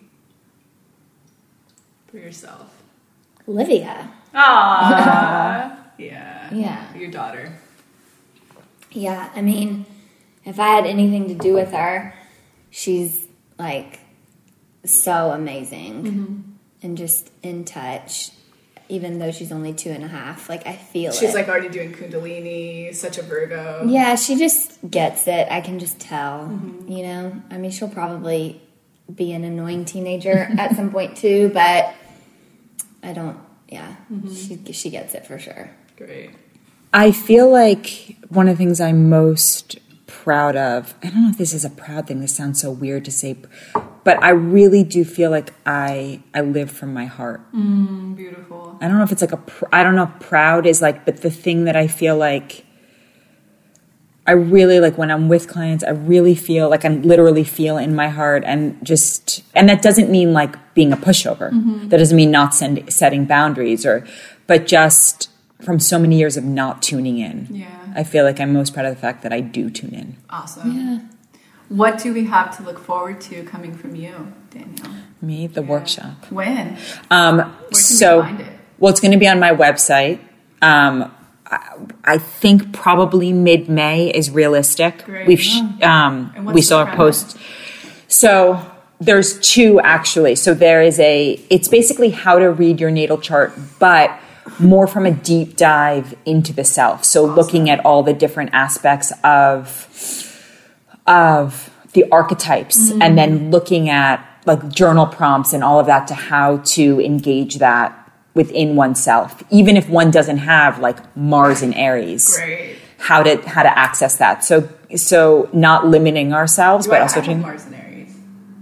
For yourself. Olivia. Aww. yeah. Yeah. Your daughter. Yeah, I mean, if I had anything to do with her, she's like so amazing Mm-hmm. and just in touch, even though she's only two and a half. Like, I feel it. She's like already doing Kundalini, such a Virgo. Yeah, she just gets it. I can just tell, Mm-hmm. you know? I mean, she'll probably be an annoying teenager at some point too, but I don't, yeah, Mm-hmm. she, she gets it for sure. Great. I feel like one of the things I'm most proud of, I don't know if this is a proud thing, this sounds so weird to say, but I really do feel like I I live from my heart. Mm, beautiful. I don't know if it's like a, pr- I don't know if proud is like, but the thing that I feel like, I really like when I'm with clients, I really feel like I literally feel in my heart and just, and that doesn't mean like being a pushover. Mm-hmm. That doesn't mean not send, setting boundaries or, but just from so many years of not tuning in. Yeah. I feel like I'm most proud of the fact that I do tune in. Awesome. Yeah. What do we have to look forward to coming from you, Danielle? Me, the workshop. When? Um, Where can so, we find it? well, it's going to be on my website. Um, I, I think probably mid-May is realistic. Great. We've sh- um, And what's we the still have premise? posts. So there's two actually. So there is a. It's basically how to read your natal chart, but more from a deep dive into the self. So awesome. Looking at all the different aspects of, of the archetypes mm-hmm. and then looking at like journal prompts and all of that to how to engage that within oneself, even if one doesn't have like Mars in Aries. Great. How to how to access that. So so not limiting ourselves, do but I also have Mars in Aries.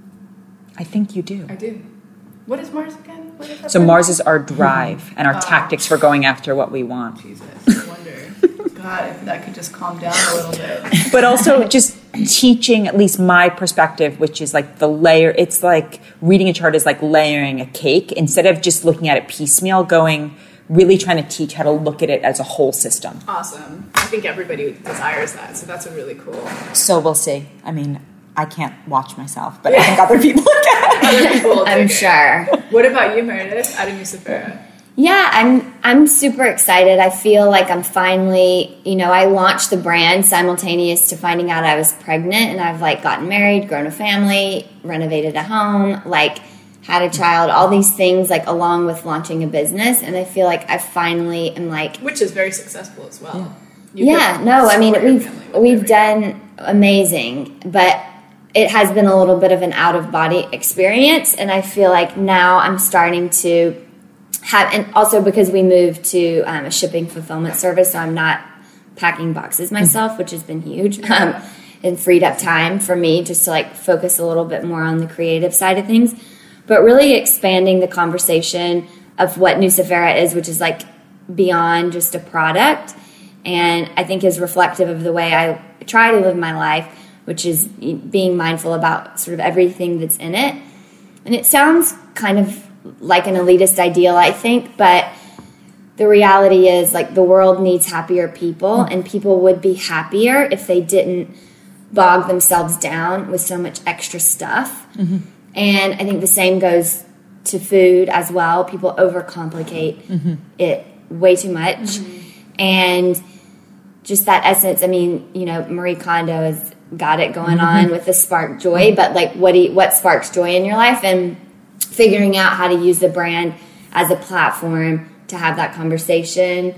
I think you do. I do. What is Mars again? What is that so part? Mars is our drive and our oh. tactics for going after what we want. Jesus, I wonder. God, if that could just calm down a little bit. But also just teaching, at least my perspective, which is like the layer. It's like reading a chart is like layering a cake instead of just looking at it piecemeal. Going. Really trying to teach how to look at it as a whole system. Awesome. I think everybody desires that, so that's a really cool. So we'll see. I mean, I can't watch myself, but I think other people can. Other people will I'm sure. What about you, Meredith? Out of Nucifera? Yeah, I'm I'm super excited. I feel like I'm finally, you know, I launched the brand simultaneous to finding out I was pregnant, and I've like gotten married, grown a family, renovated a home, like had a child, all these things like along with launching a business, and I feel like I finally am like, which is very successful as well. Yeah, yeah no, I mean we've we've done amazing, but it has been a little bit of an out of body experience, and I feel like now I'm starting to have, and also because we moved to um, a shipping fulfillment service, so I'm not packing boxes myself, which has been huge. Um, and freed up time for me just to like focus a little bit more on the creative side of things. But really expanding the conversation of what Nucifera is, which is like beyond just a product, and I think is reflective of the way I try to live my life, which is being mindful about sort of everything that's in it. And it sounds kind of like an elitist ideal, I think, but the reality is like the world needs happier people, and people would be happier if they didn't bog themselves down with so much extra stuff. Mm-hmm. And I think the same goes to food as well. People overcomplicate mm-hmm. it way too much. Mm-hmm. And just that essence, I mean, you know, Marie Kondo has got it going mm-hmm. on with the spark joy, but like what do you, what sparks joy in your life, and figuring out how to use the brand as a platform to have that conversation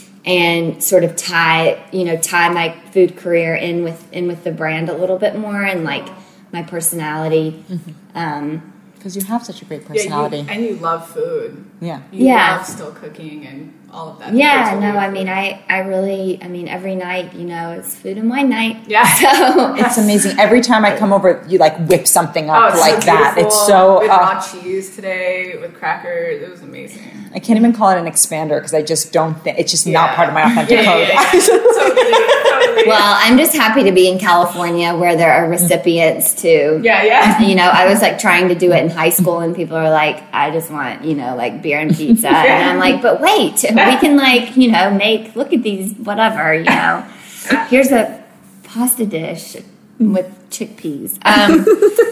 and sort of tie, you know, tie my food career in with in with the brand a little bit more, and like my personality. Mm-hmm. Um, because you have such a great personality. Yeah, you, and you love food. Yeah. You yeah. love still cooking and all of that. Yeah, no, I mean, I, I really, I mean, every night, you know, it's food and wine night. Yeah. So it's amazing. Every time I come over, you like whip something up oh, like so that. It's so... With uh, raw cheese today, with crackers. It was amazing. I can't even call it an expander because I just don't think, it's just yeah. not part of my authentic yeah, code. Yeah, yeah. totally, totally. Well, I'm just happy to be in California where there are recipients to, yeah, yeah. you know, I was like trying to do it in high school, and people are like, I just want, you know, like beer and pizza. yeah. And I'm like, but wait, we can like, you know, make, look at these, whatever, you know, here's a pasta dish with chickpeas. Um,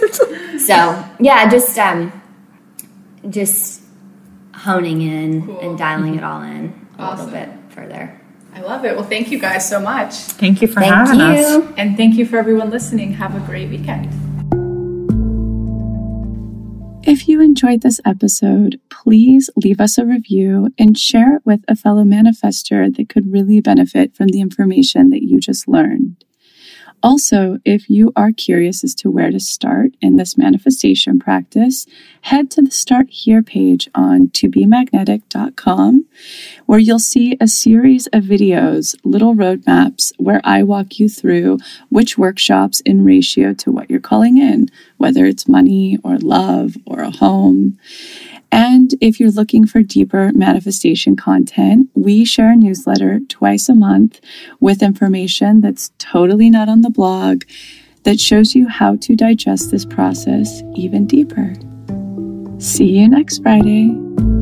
so yeah, just, um, just honing in cool. and dialing it all in a awesome. little bit further. I love it. Well, thank you guys so much. Thank you for thank having you. us. And thank you for everyone listening. Have a great weekend. If you enjoyed this episode, please leave us a review and share it with a fellow manifester that could really benefit from the information that you just learned. Also, if you are curious as to where to start in this manifestation practice, head to the Start Here page on to be magnetic dot com, where you'll see a series of videos, little roadmaps, where I walk you through which workshops in ratio to what you're calling in, whether it's money or love or a home. And if you're looking for deeper manifestation content, we share a newsletter twice a month with information that's totally not on the blog that shows you how to digest this process even deeper. See you next Friday.